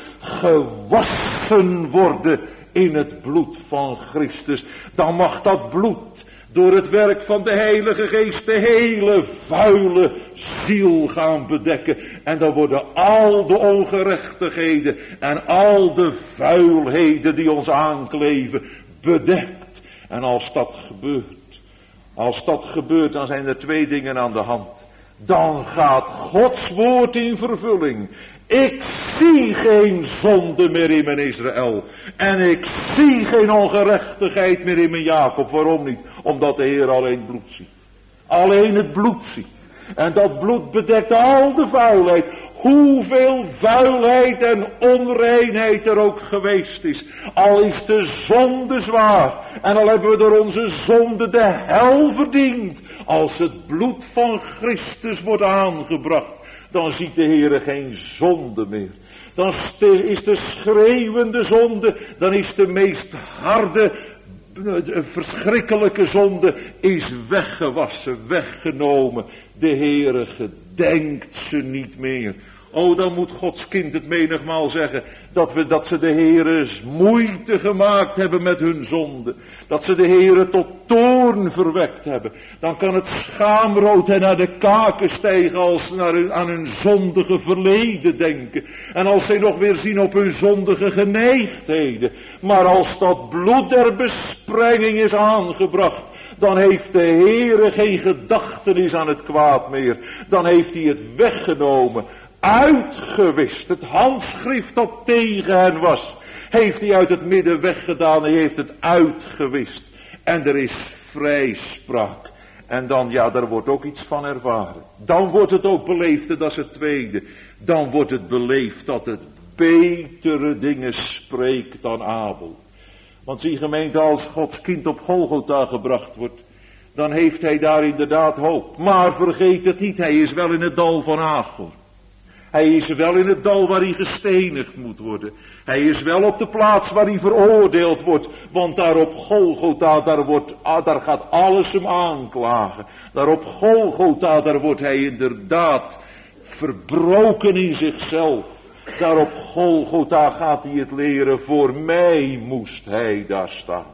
A: gewassen worden in het bloed van Christus. Dan mag dat bloed door het werk van de Heilige Geest de hele vuile ziel gaan bedekken. En dan worden al de ongerechtigheden en al de vuilheden die ons aankleven bedekt. En als dat gebeurt, als dat gebeurt, dan zijn er twee dingen aan de hand. Dan gaat Gods woord in vervulling. Ik zie geen zonde meer in mijn Israël. En ik zie geen ongerechtigheid meer in mijn Jacob. Waarom niet? Omdat de Heer alleen bloed ziet. Alleen het bloed ziet. En dat bloed bedekt al de vuilheid. Hoeveel vuilheid en onreinheid er ook geweest is. Al is de zonde zwaar. En al hebben we door onze zonde de hel verdiend. Als het bloed van Christus wordt aangebracht. Dan ziet de Heer geen zonde meer. Dan is de schreeuwende zonde. Dan is de meest harde, verschrikkelijke zonde. Is weggewassen, weggenomen. De Heer gedenkt ze niet meer. Oh, dan moet Gods kind het menigmaal zeggen. Dat, we, dat ze de Heere moeite gemaakt hebben met hun zonde. Dat ze de Heere tot toorn verwekt hebben. Dan kan het schaamrood hen naar de kaken stijgen als ze naar hun, aan hun zondige verleden denken. En als zij nog weer zien op hun zondige geneigdheden. Maar als dat bloed der besprenging is aangebracht. Dan heeft de Heere geen gedachtenis aan het kwaad meer. Dan heeft hij het weggenomen. Uitgewist. Het handschrift dat tegen hen was. Heeft hij uit het midden weggedaan. Hij heeft het uitgewist. En er is vrijspraak. En dan, ja, daar wordt ook iets van ervaren. Dan wordt het ook beleefd, en dat is het tweede. Dan wordt het beleefd dat het betere dingen spreekt dan Abel. Want zie gemeente, als Gods kind op Golgotha gebracht wordt, dan heeft hij daar inderdaad hoop. Maar vergeet het niet, hij is wel in het dal van Achor. Hij is wel in het dal waar hij gestenigd moet worden. Hij is wel op de plaats waar hij veroordeeld wordt. Want daar op Golgotha, daar, wordt, daar gaat alles hem aanklagen. Daar op Golgotha, daar wordt hij inderdaad verbroken in zichzelf. Daar op Golgotha gaat hij het leren. Voor mij moest hij daar staan.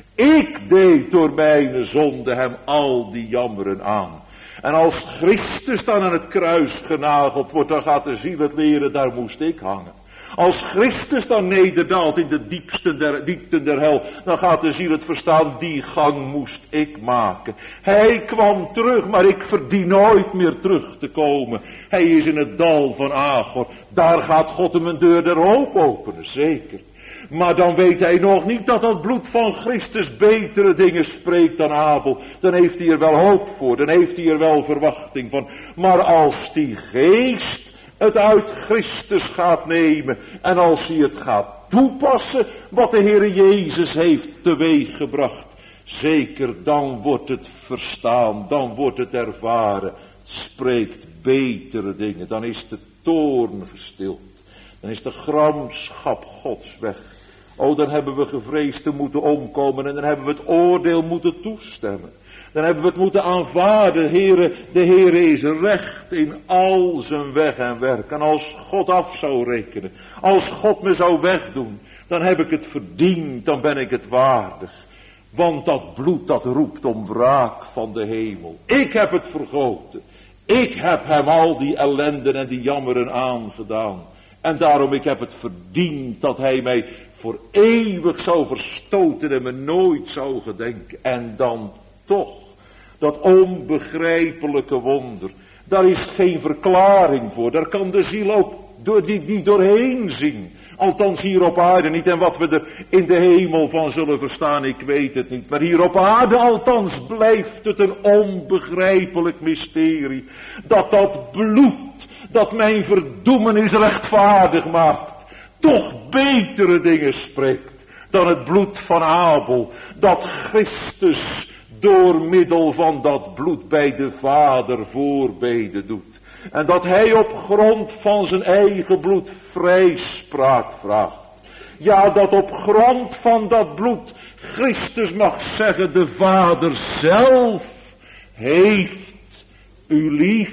A: Ik deed door mijn zonde hem al die jammeren aan. En als Christus dan aan het kruis genageld wordt, dan gaat de ziel het leren, daar moest ik hangen. Als Christus dan nederdaalt in de diepsten der, diepten der hel, dan gaat de ziel het verstaan, die gang moest ik maken. Hij kwam terug, maar ik verdien nooit meer terug te komen. Hij is in het dal van Achor. Daar gaat God hem een deur der hoop openen, zeker. Maar dan weet hij nog niet dat het bloed van Christus betere dingen spreekt dan Abel. Dan heeft hij er wel hoop voor, dan heeft hij er wel verwachting van. Maar als die geest het uit Christus gaat nemen en als hij het gaat toepassen wat de Heer Jezus heeft teweeggebracht, zeker dan wordt het verstaan, dan wordt het ervaren. Het spreekt betere dingen, dan is de toorn gestild. Dan is de gramschap Gods weg. Oh, dan hebben we gevreesd te moeten omkomen en dan hebben we het oordeel moeten toestemmen. Dan hebben we het moeten aanvaarden. Heere, de Heere is recht in al zijn weg en werk. En als God af zou rekenen, als God me zou wegdoen, dan heb ik het verdiend, dan ben ik het waardig. Want dat bloed dat roept om wraak van de hemel. Ik heb het vergoten. Ik heb hem al die ellenden en die jammeren aangedaan. En daarom, ik heb het verdiend dat hij mij voor eeuwig zou verstoten en me nooit zou gedenken. En dan toch, dat onbegrijpelijke wonder. Daar is geen verklaring voor. Daar kan de ziel ook door die die doorheen zien. Althans hier op aarde niet. En wat we er in de hemel van zullen verstaan, ik weet het niet. Maar hier op aarde althans blijft het een onbegrijpelijk mysterie. Dat dat bloed, dat mijn verdoemenis rechtvaardig maakt, toch betere dingen spreekt dan het bloed van Abel. Dat Christus door middel van dat bloed bij de Vader voorbeden doet. En dat hij op grond van zijn eigen bloed vrijspraak vraagt. Ja, dat op grond van dat bloed Christus mag zeggen, de Vader zelf heeft u lief.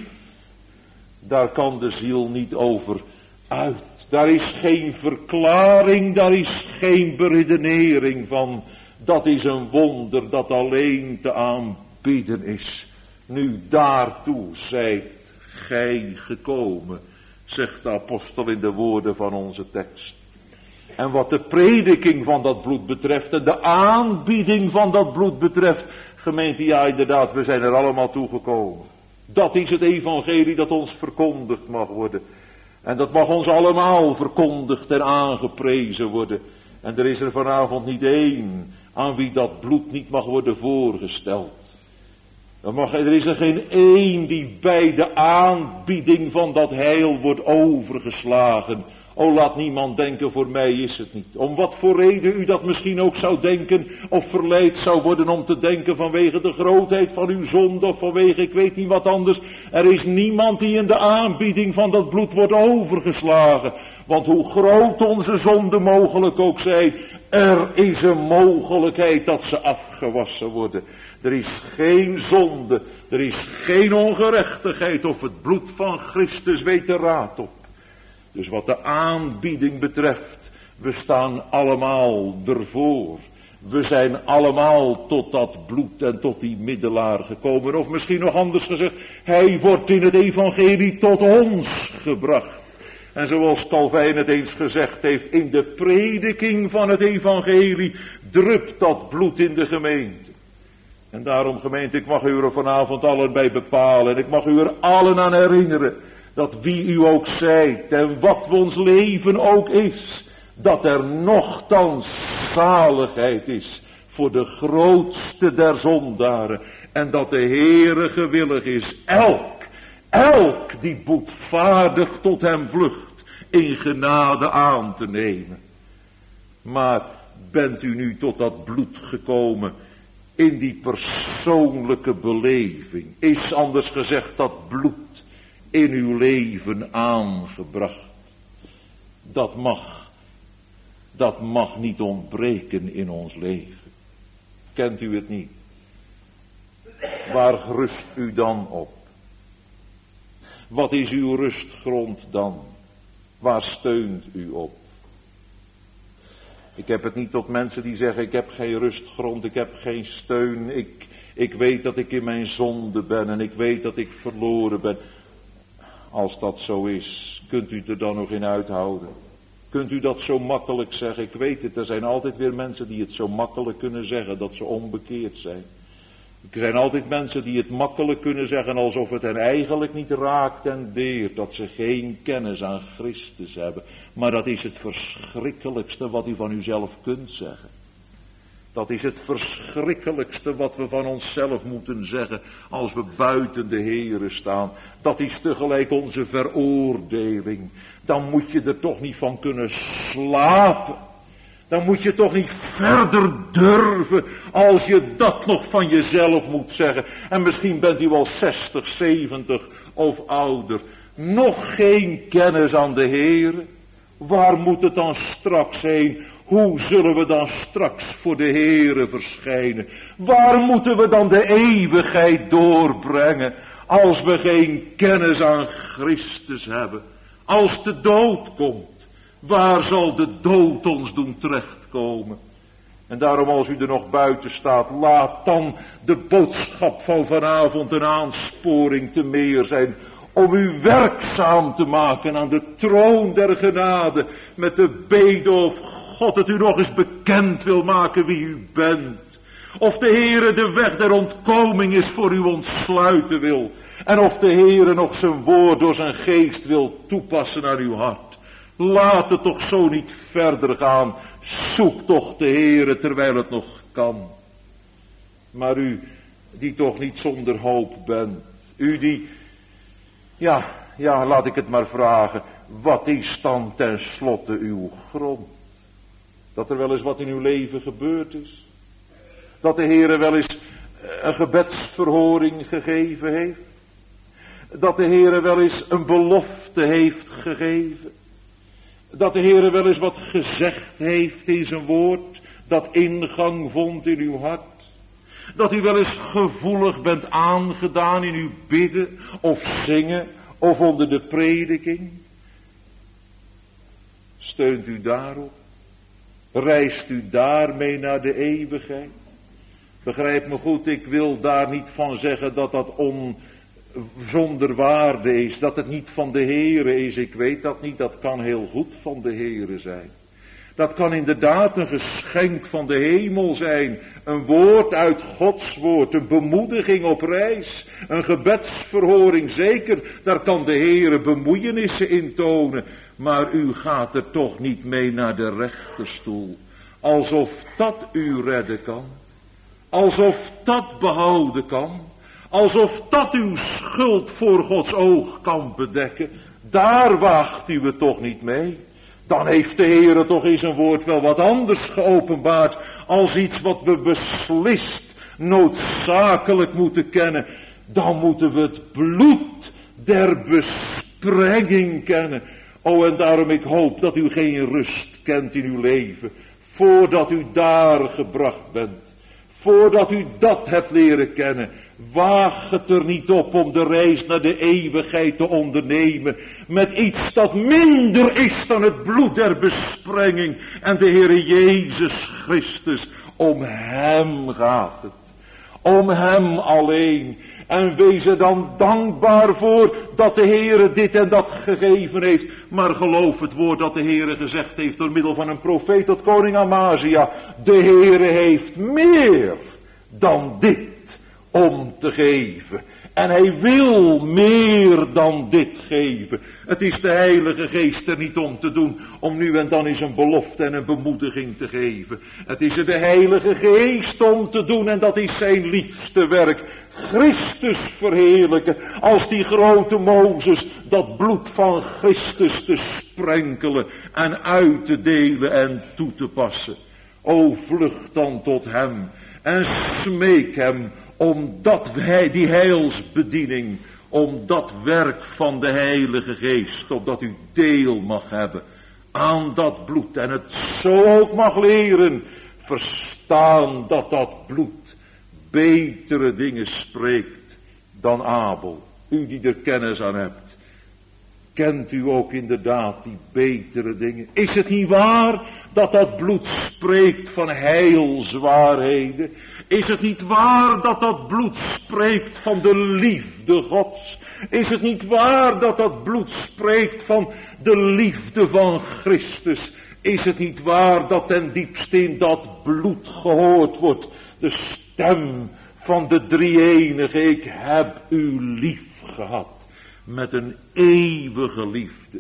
A: Daar kan de ziel niet over uit. Daar is geen verklaring, daar is geen beredenering van. Dat is een wonder dat alleen te aanbieden is. Nu daartoe zijt gij gekomen, zegt de apostel in de woorden van onze tekst. En wat de prediking van dat bloed betreft en de aanbieding van dat bloed betreft, gemeente, ja inderdaad, we zijn er allemaal toe gekomen. Dat is het evangelie dat ons verkondigd mag worden. En dat mag ons allemaal verkondigd en aangeprezen worden. En er is er vanavond niet één aan wie dat bloed niet mag worden voorgesteld. Er, mag, er is er geen één die bij de aanbieding van dat heil wordt overgeslagen. O, laat niemand denken, voor mij is het niet. Om wat voor reden u dat misschien ook zou denken, of verleid zou worden om te denken vanwege de grootheid van uw zonde, of vanwege ik weet niet wat anders. Er is niemand die in de aanbieding van dat bloed wordt overgeslagen. Want hoe groot onze zonde mogelijk ook zijn, er is een mogelijkheid dat ze afgewassen worden. Er is geen zonde, er is geen ongerechtigheid of het bloed van Christus weet er raad op. Dus wat de aanbieding betreft, we staan allemaal ervoor. We zijn allemaal tot dat bloed en tot die middelaar gekomen. Of misschien nog anders gezegd, hij wordt in het evangelie tot ons gebracht. En zoals Calvijn het eens gezegd heeft, in de prediking van het evangelie drupt dat bloed in de gemeente. En daarom, gemeente, ik mag u er vanavond allen bij bepalen. En ik mag u er allen aan herinneren, dat wie u ook zijt en wat ons leven ook is, dat er nochtans zaligheid is voor de grootste der zondaren. En dat de Heere gewillig is elk, elk die boetvaardig tot hem vlucht, in genade aan te nemen. Maar bent u nu tot dat bloed gekomen in die persoonlijke beleving? Is anders gezegd dat bloed in uw leven aangebracht? Dat mag, dat mag niet ontbreken in ons leven. Kent u het niet? Waar rust u dan op? Wat is uw rustgrond dan? Waar steunt u op? Ik heb het niet tot mensen die zeggen, ik heb geen rustgrond, ik heb geen steun, ik, ik weet dat ik in mijn zonde ben en ik weet dat ik verloren ben. Als dat zo is, kunt u er dan nog in uithouden? Kunt u dat zo makkelijk zeggen? Ik weet het, er zijn altijd weer mensen die het zo makkelijk kunnen zeggen, dat ze onbekeerd zijn. Er zijn altijd mensen die het makkelijk kunnen zeggen alsof het hen eigenlijk niet raakt en deert, dat ze geen kennis aan Christus hebben. Maar dat is het verschrikkelijkste wat u van uzelf kunt zeggen. Dat is het verschrikkelijkste wat we van onszelf moeten zeggen als we buiten de Heere staan. Dat is tegelijk onze veroordeling. Dan moet je er toch niet van kunnen slapen. Dan moet je toch niet verder durven als je dat nog van jezelf moet zeggen. En misschien bent u wel zestig, zeventig of ouder. Nog geen kennis aan de Heere. Waar moet het dan straks heen? Hoe zullen we dan straks voor de Heere verschijnen? Waar moeten we dan de eeuwigheid doorbrengen als we geen kennis aan Christus hebben? Als de dood komt, waar zal de dood ons doen terechtkomen? En daarom, als u er nog buiten staat, laat dan de boodschap van vanavond een aansporing te meer zijn om u werkzaam te maken aan de troon der genade met de bede of God het u nog eens bekend wil maken wie u bent. Of de Heere de weg der ontkoming is voor u ontsluiten wil. En of de Heere nog zijn woord door zijn geest wil toepassen naar uw hart. Laat het toch zo niet verder gaan. Zoek toch de Heere terwijl het nog kan. Maar u die toch niet zonder hoop bent. U die, ja, ja, laat ik het maar vragen. Wat is dan tenslotte uw grond? Dat er wel eens wat in uw leven gebeurd is. Dat de Heere wel eens een gebedsverhoring gegeven heeft. Dat de Heere wel eens een belofte heeft gegeven. Dat de Heere wel eens wat gezegd heeft in zijn woord. Dat ingang vond in uw hart. Dat u wel eens gevoelig bent aangedaan in uw bidden of zingen of onder de prediking. Steunt u daarop? Reist u daarmee naar de eeuwigheid? Begrijp me goed, ik wil daar niet van zeggen dat dat on, zonder waarde is. Dat het niet van de Heere is. Ik weet dat niet. Dat kan heel goed van de Heere zijn. Dat kan inderdaad een geschenk van de hemel zijn. Een woord uit Gods woord. Een bemoediging op reis. Een gebedsverhoring. Zeker, daar kan de Heere bemoeienissen in tonen. Maar u gaat er toch niet mee naar de rechterstoel. Alsof dat u redden kan. Alsof dat behouden kan. Alsof dat uw schuld voor Gods oog kan bedekken. Daar waagt u het toch niet mee. Dan heeft de Heere toch in zijn woord wel wat anders geopenbaard. Als iets wat we beslist noodzakelijk moeten kennen. Dan moeten we het bloed der besprenging kennen. O, en daarom ik hoop dat u geen rust kent in uw leven. Voordat u daar gebracht bent. Voordat u dat hebt leren kennen. Waag het er niet op om de reis naar de eeuwigheid te ondernemen. Met iets dat minder is dan het bloed der besprenging. En de Heere Jezus Christus. Om hem gaat het. Om hem alleen. En wees er dan dankbaar voor dat de Heere dit en dat gegeven heeft. Maar geloof het woord dat de Heere gezegd heeft door middel van een profeet tot koning Amazia. De Heere heeft meer dan dit om te geven. En hij wil meer dan dit geven. Het is de Heilige Geest er niet om te doen. Om nu en dan eens een belofte en een bemoediging te geven. Het is er de Heilige Geest om te doen. En dat is zijn liefste werk. Christus verheerlijken. Als die grote Mozes dat bloed van Christus te sprenkelen. En uit te delen en toe te passen. O, vlucht dan tot hem. En smeek hem. Om dat, die heilsbediening, om dat werk van de Heilige Geest, opdat u deel mag hebben aan dat bloed en het zo ook mag leren, verstaan dat dat bloed betere dingen spreekt dan Abel. U die er kennis aan hebt, kent u ook inderdaad die betere dingen? Is het niet waar dat dat bloed spreekt van heilswaarheden? Is het niet waar dat dat bloed spreekt van de liefde Gods? Is het niet waar dat dat bloed spreekt van de liefde van Christus? Is het niet waar dat ten diepste in dat bloed gehoord wordt de stem van de drie-enige? Ik heb u lief gehad met een eeuwige liefde.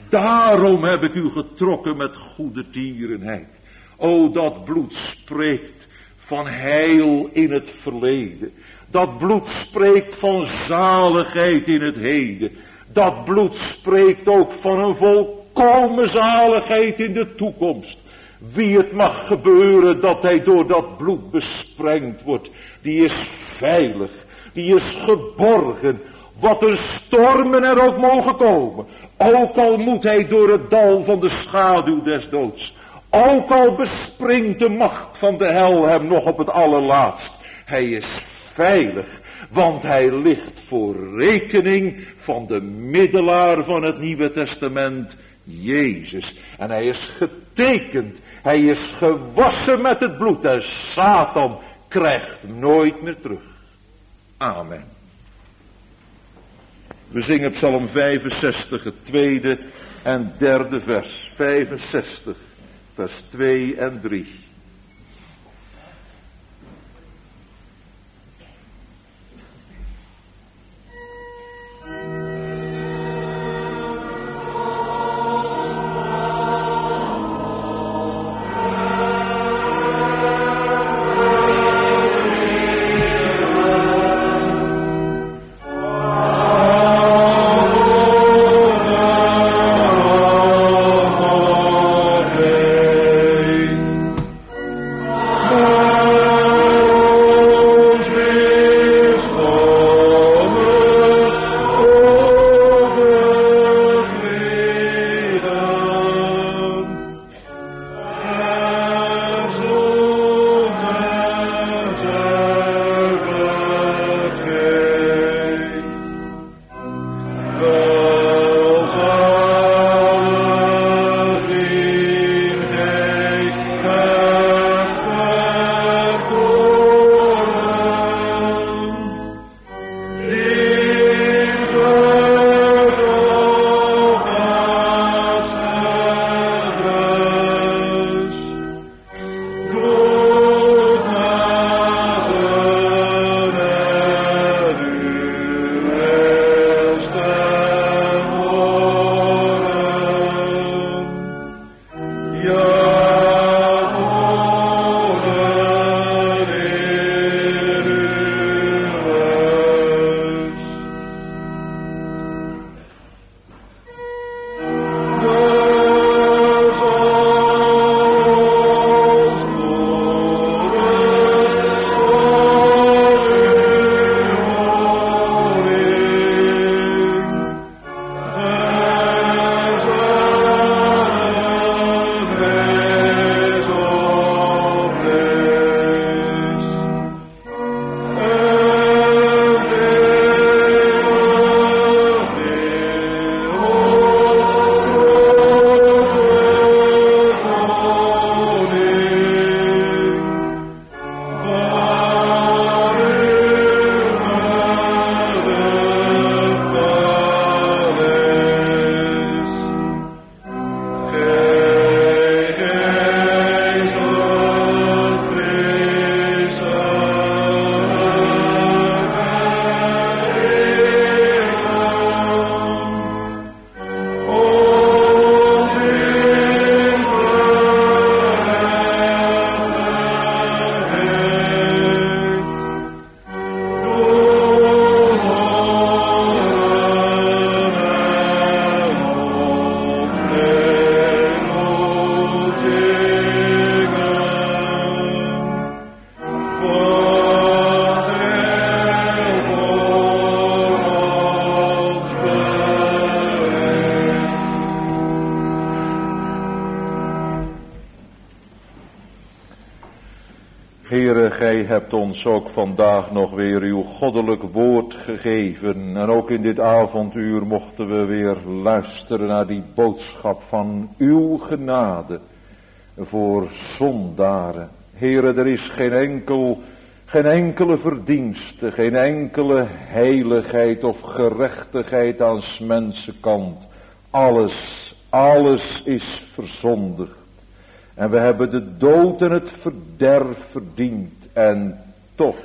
A: Daarom heb ik u getrokken met goede tierenheid. O, dat bloed spreekt van heil in het verleden. Dat bloed spreekt van zaligheid in het heden. Dat bloed spreekt ook van een volkomen zaligheid in de toekomst. Wie het mag gebeuren dat hij door dat bloed besprengd wordt, die is veilig, die is geborgen. Wat er stormen er ook mogen komen. Ook al moet hij door het dal van de schaduw des doods. Ook al bespringt de macht van de hel hem nog op het allerlaatst. Hij is veilig, want hij ligt voor rekening van de middelaar van het Nieuwe Testament, Jezus. En hij is getekend, hij is gewassen met het bloed en Satan krijgt nooit meer terug. Amen. We zingen Psalm vijfenzestig, het tweede en derde vers. vijfenzestig. Vers twee en drie. Heere, gij hebt ons ook vandaag nog weer uw goddelijk woord gegeven. En ook in dit avonduur mochten we weer luisteren naar die boodschap van uw genade voor zondaren. Heere, er is geen enkel, geen enkele verdienste, geen enkele heiligheid of gerechtigheid aan 's mensenkant. Alles, alles is verzondigd. En we hebben de dood en het verderf verdiend. En toch,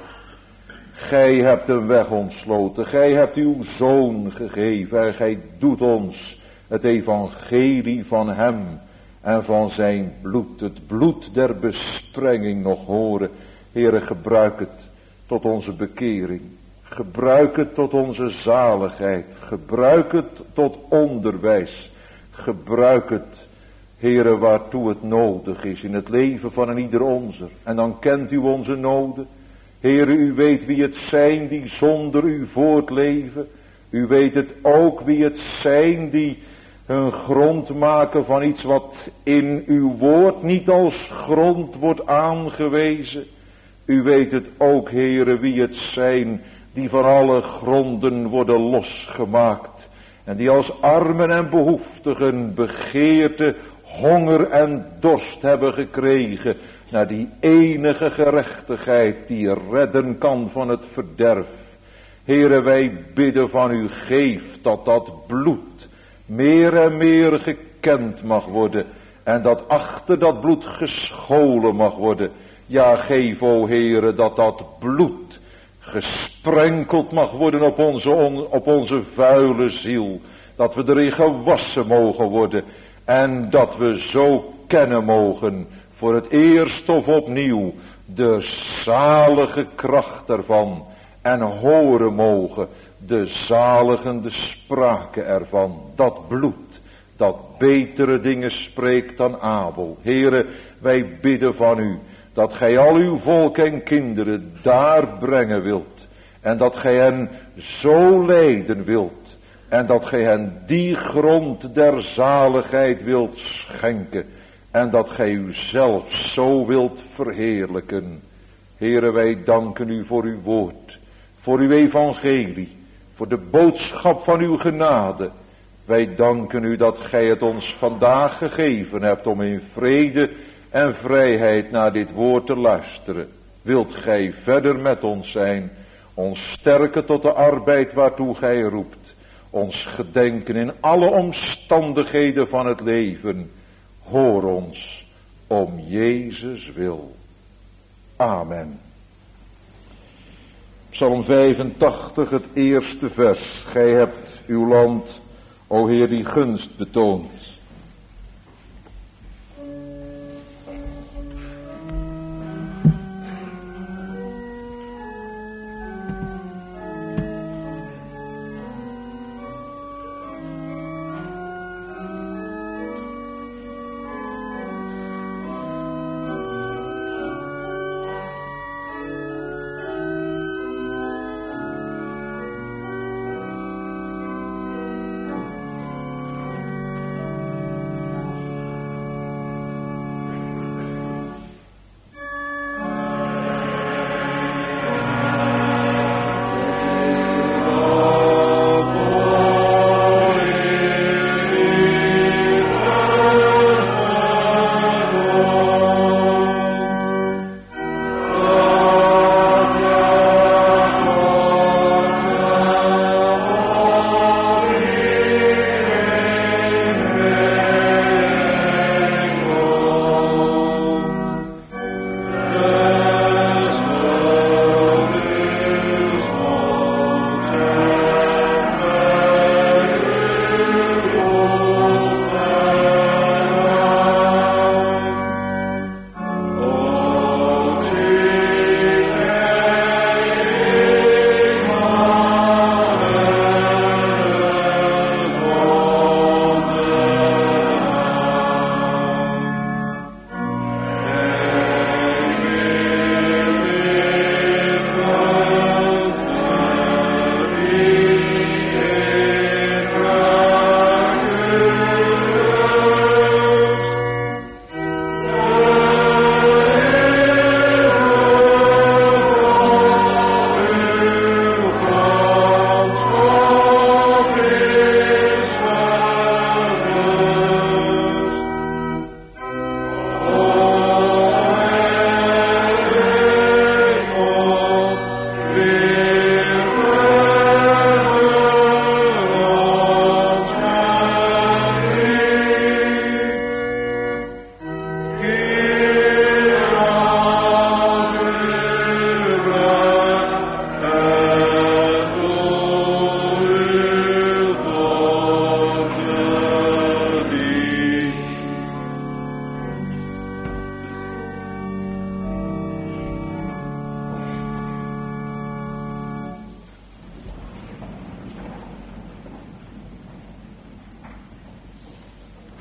A: gij hebt een weg ontsloten. Gij hebt uw zoon gegeven. En gij doet ons het evangelie van hem en van zijn bloed. Het bloed der besprenging nog horen. Heere, gebruik het tot onze bekering. Gebruik het tot onze zaligheid. Gebruik het tot onderwijs. Gebruik het, Heere, waartoe het nodig is in het leven van een ieder onzer. En dan kent u onze noden. Heere, u weet wie het zijn die zonder u voortleven. U weet het ook wie het zijn die hun grond maken van iets wat in uw woord niet als grond wordt aangewezen. U weet het ook, Heere, wie het zijn die van alle gronden worden losgemaakt. En die als armen en behoeftigen begeerte, honger en dorst hebben gekregen naar die enige gerechtigheid die redden kan van het verderf. Heere, wij bidden van u, geef dat dat bloed meer en meer gekend mag worden en dat achter dat bloed gescholen mag worden. Ja, geef, o Heere, dat dat bloed gesprenkeld mag worden op onze, on, op onze vuile ziel. Dat we erin gewassen mogen worden. En dat we zo kennen mogen, voor het eerst of opnieuw, de zalige kracht ervan. En horen mogen, de zaligende sprake ervan. Dat bloed, dat betere dingen spreekt dan Abel. Heere, wij bidden van u, dat gij al uw volk en kinderen daar brengen wilt. En dat gij hen zo leiden wilt. En dat gij hen die grond der zaligheid wilt schenken. En dat gij uzelf zo wilt verheerlijken. Heere, wij danken u voor uw woord. Voor uw evangelie. Voor de boodschap van uw genade. Wij danken u dat gij het ons vandaag gegeven hebt om in vrede en vrijheid naar dit woord te luisteren. Wilt gij verder met ons zijn. Ons sterken tot de arbeid waartoe gij roept. Ons gedenken in alle omstandigheden van het leven. Hoor ons om Jezus wil. Amen. Psalm vijfentachtig, het eerste vers. Gij hebt uw land, o Heer, die gunst betoond.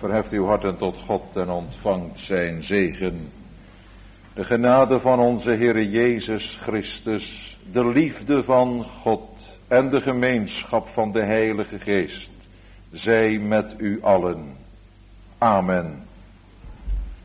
A: Verheft uw harten tot God en ontvangt zijn zegen. De genade van onze Heere Jezus Christus, de liefde van God en de gemeenschap van de Heilige Geest, zij met u allen. Amen.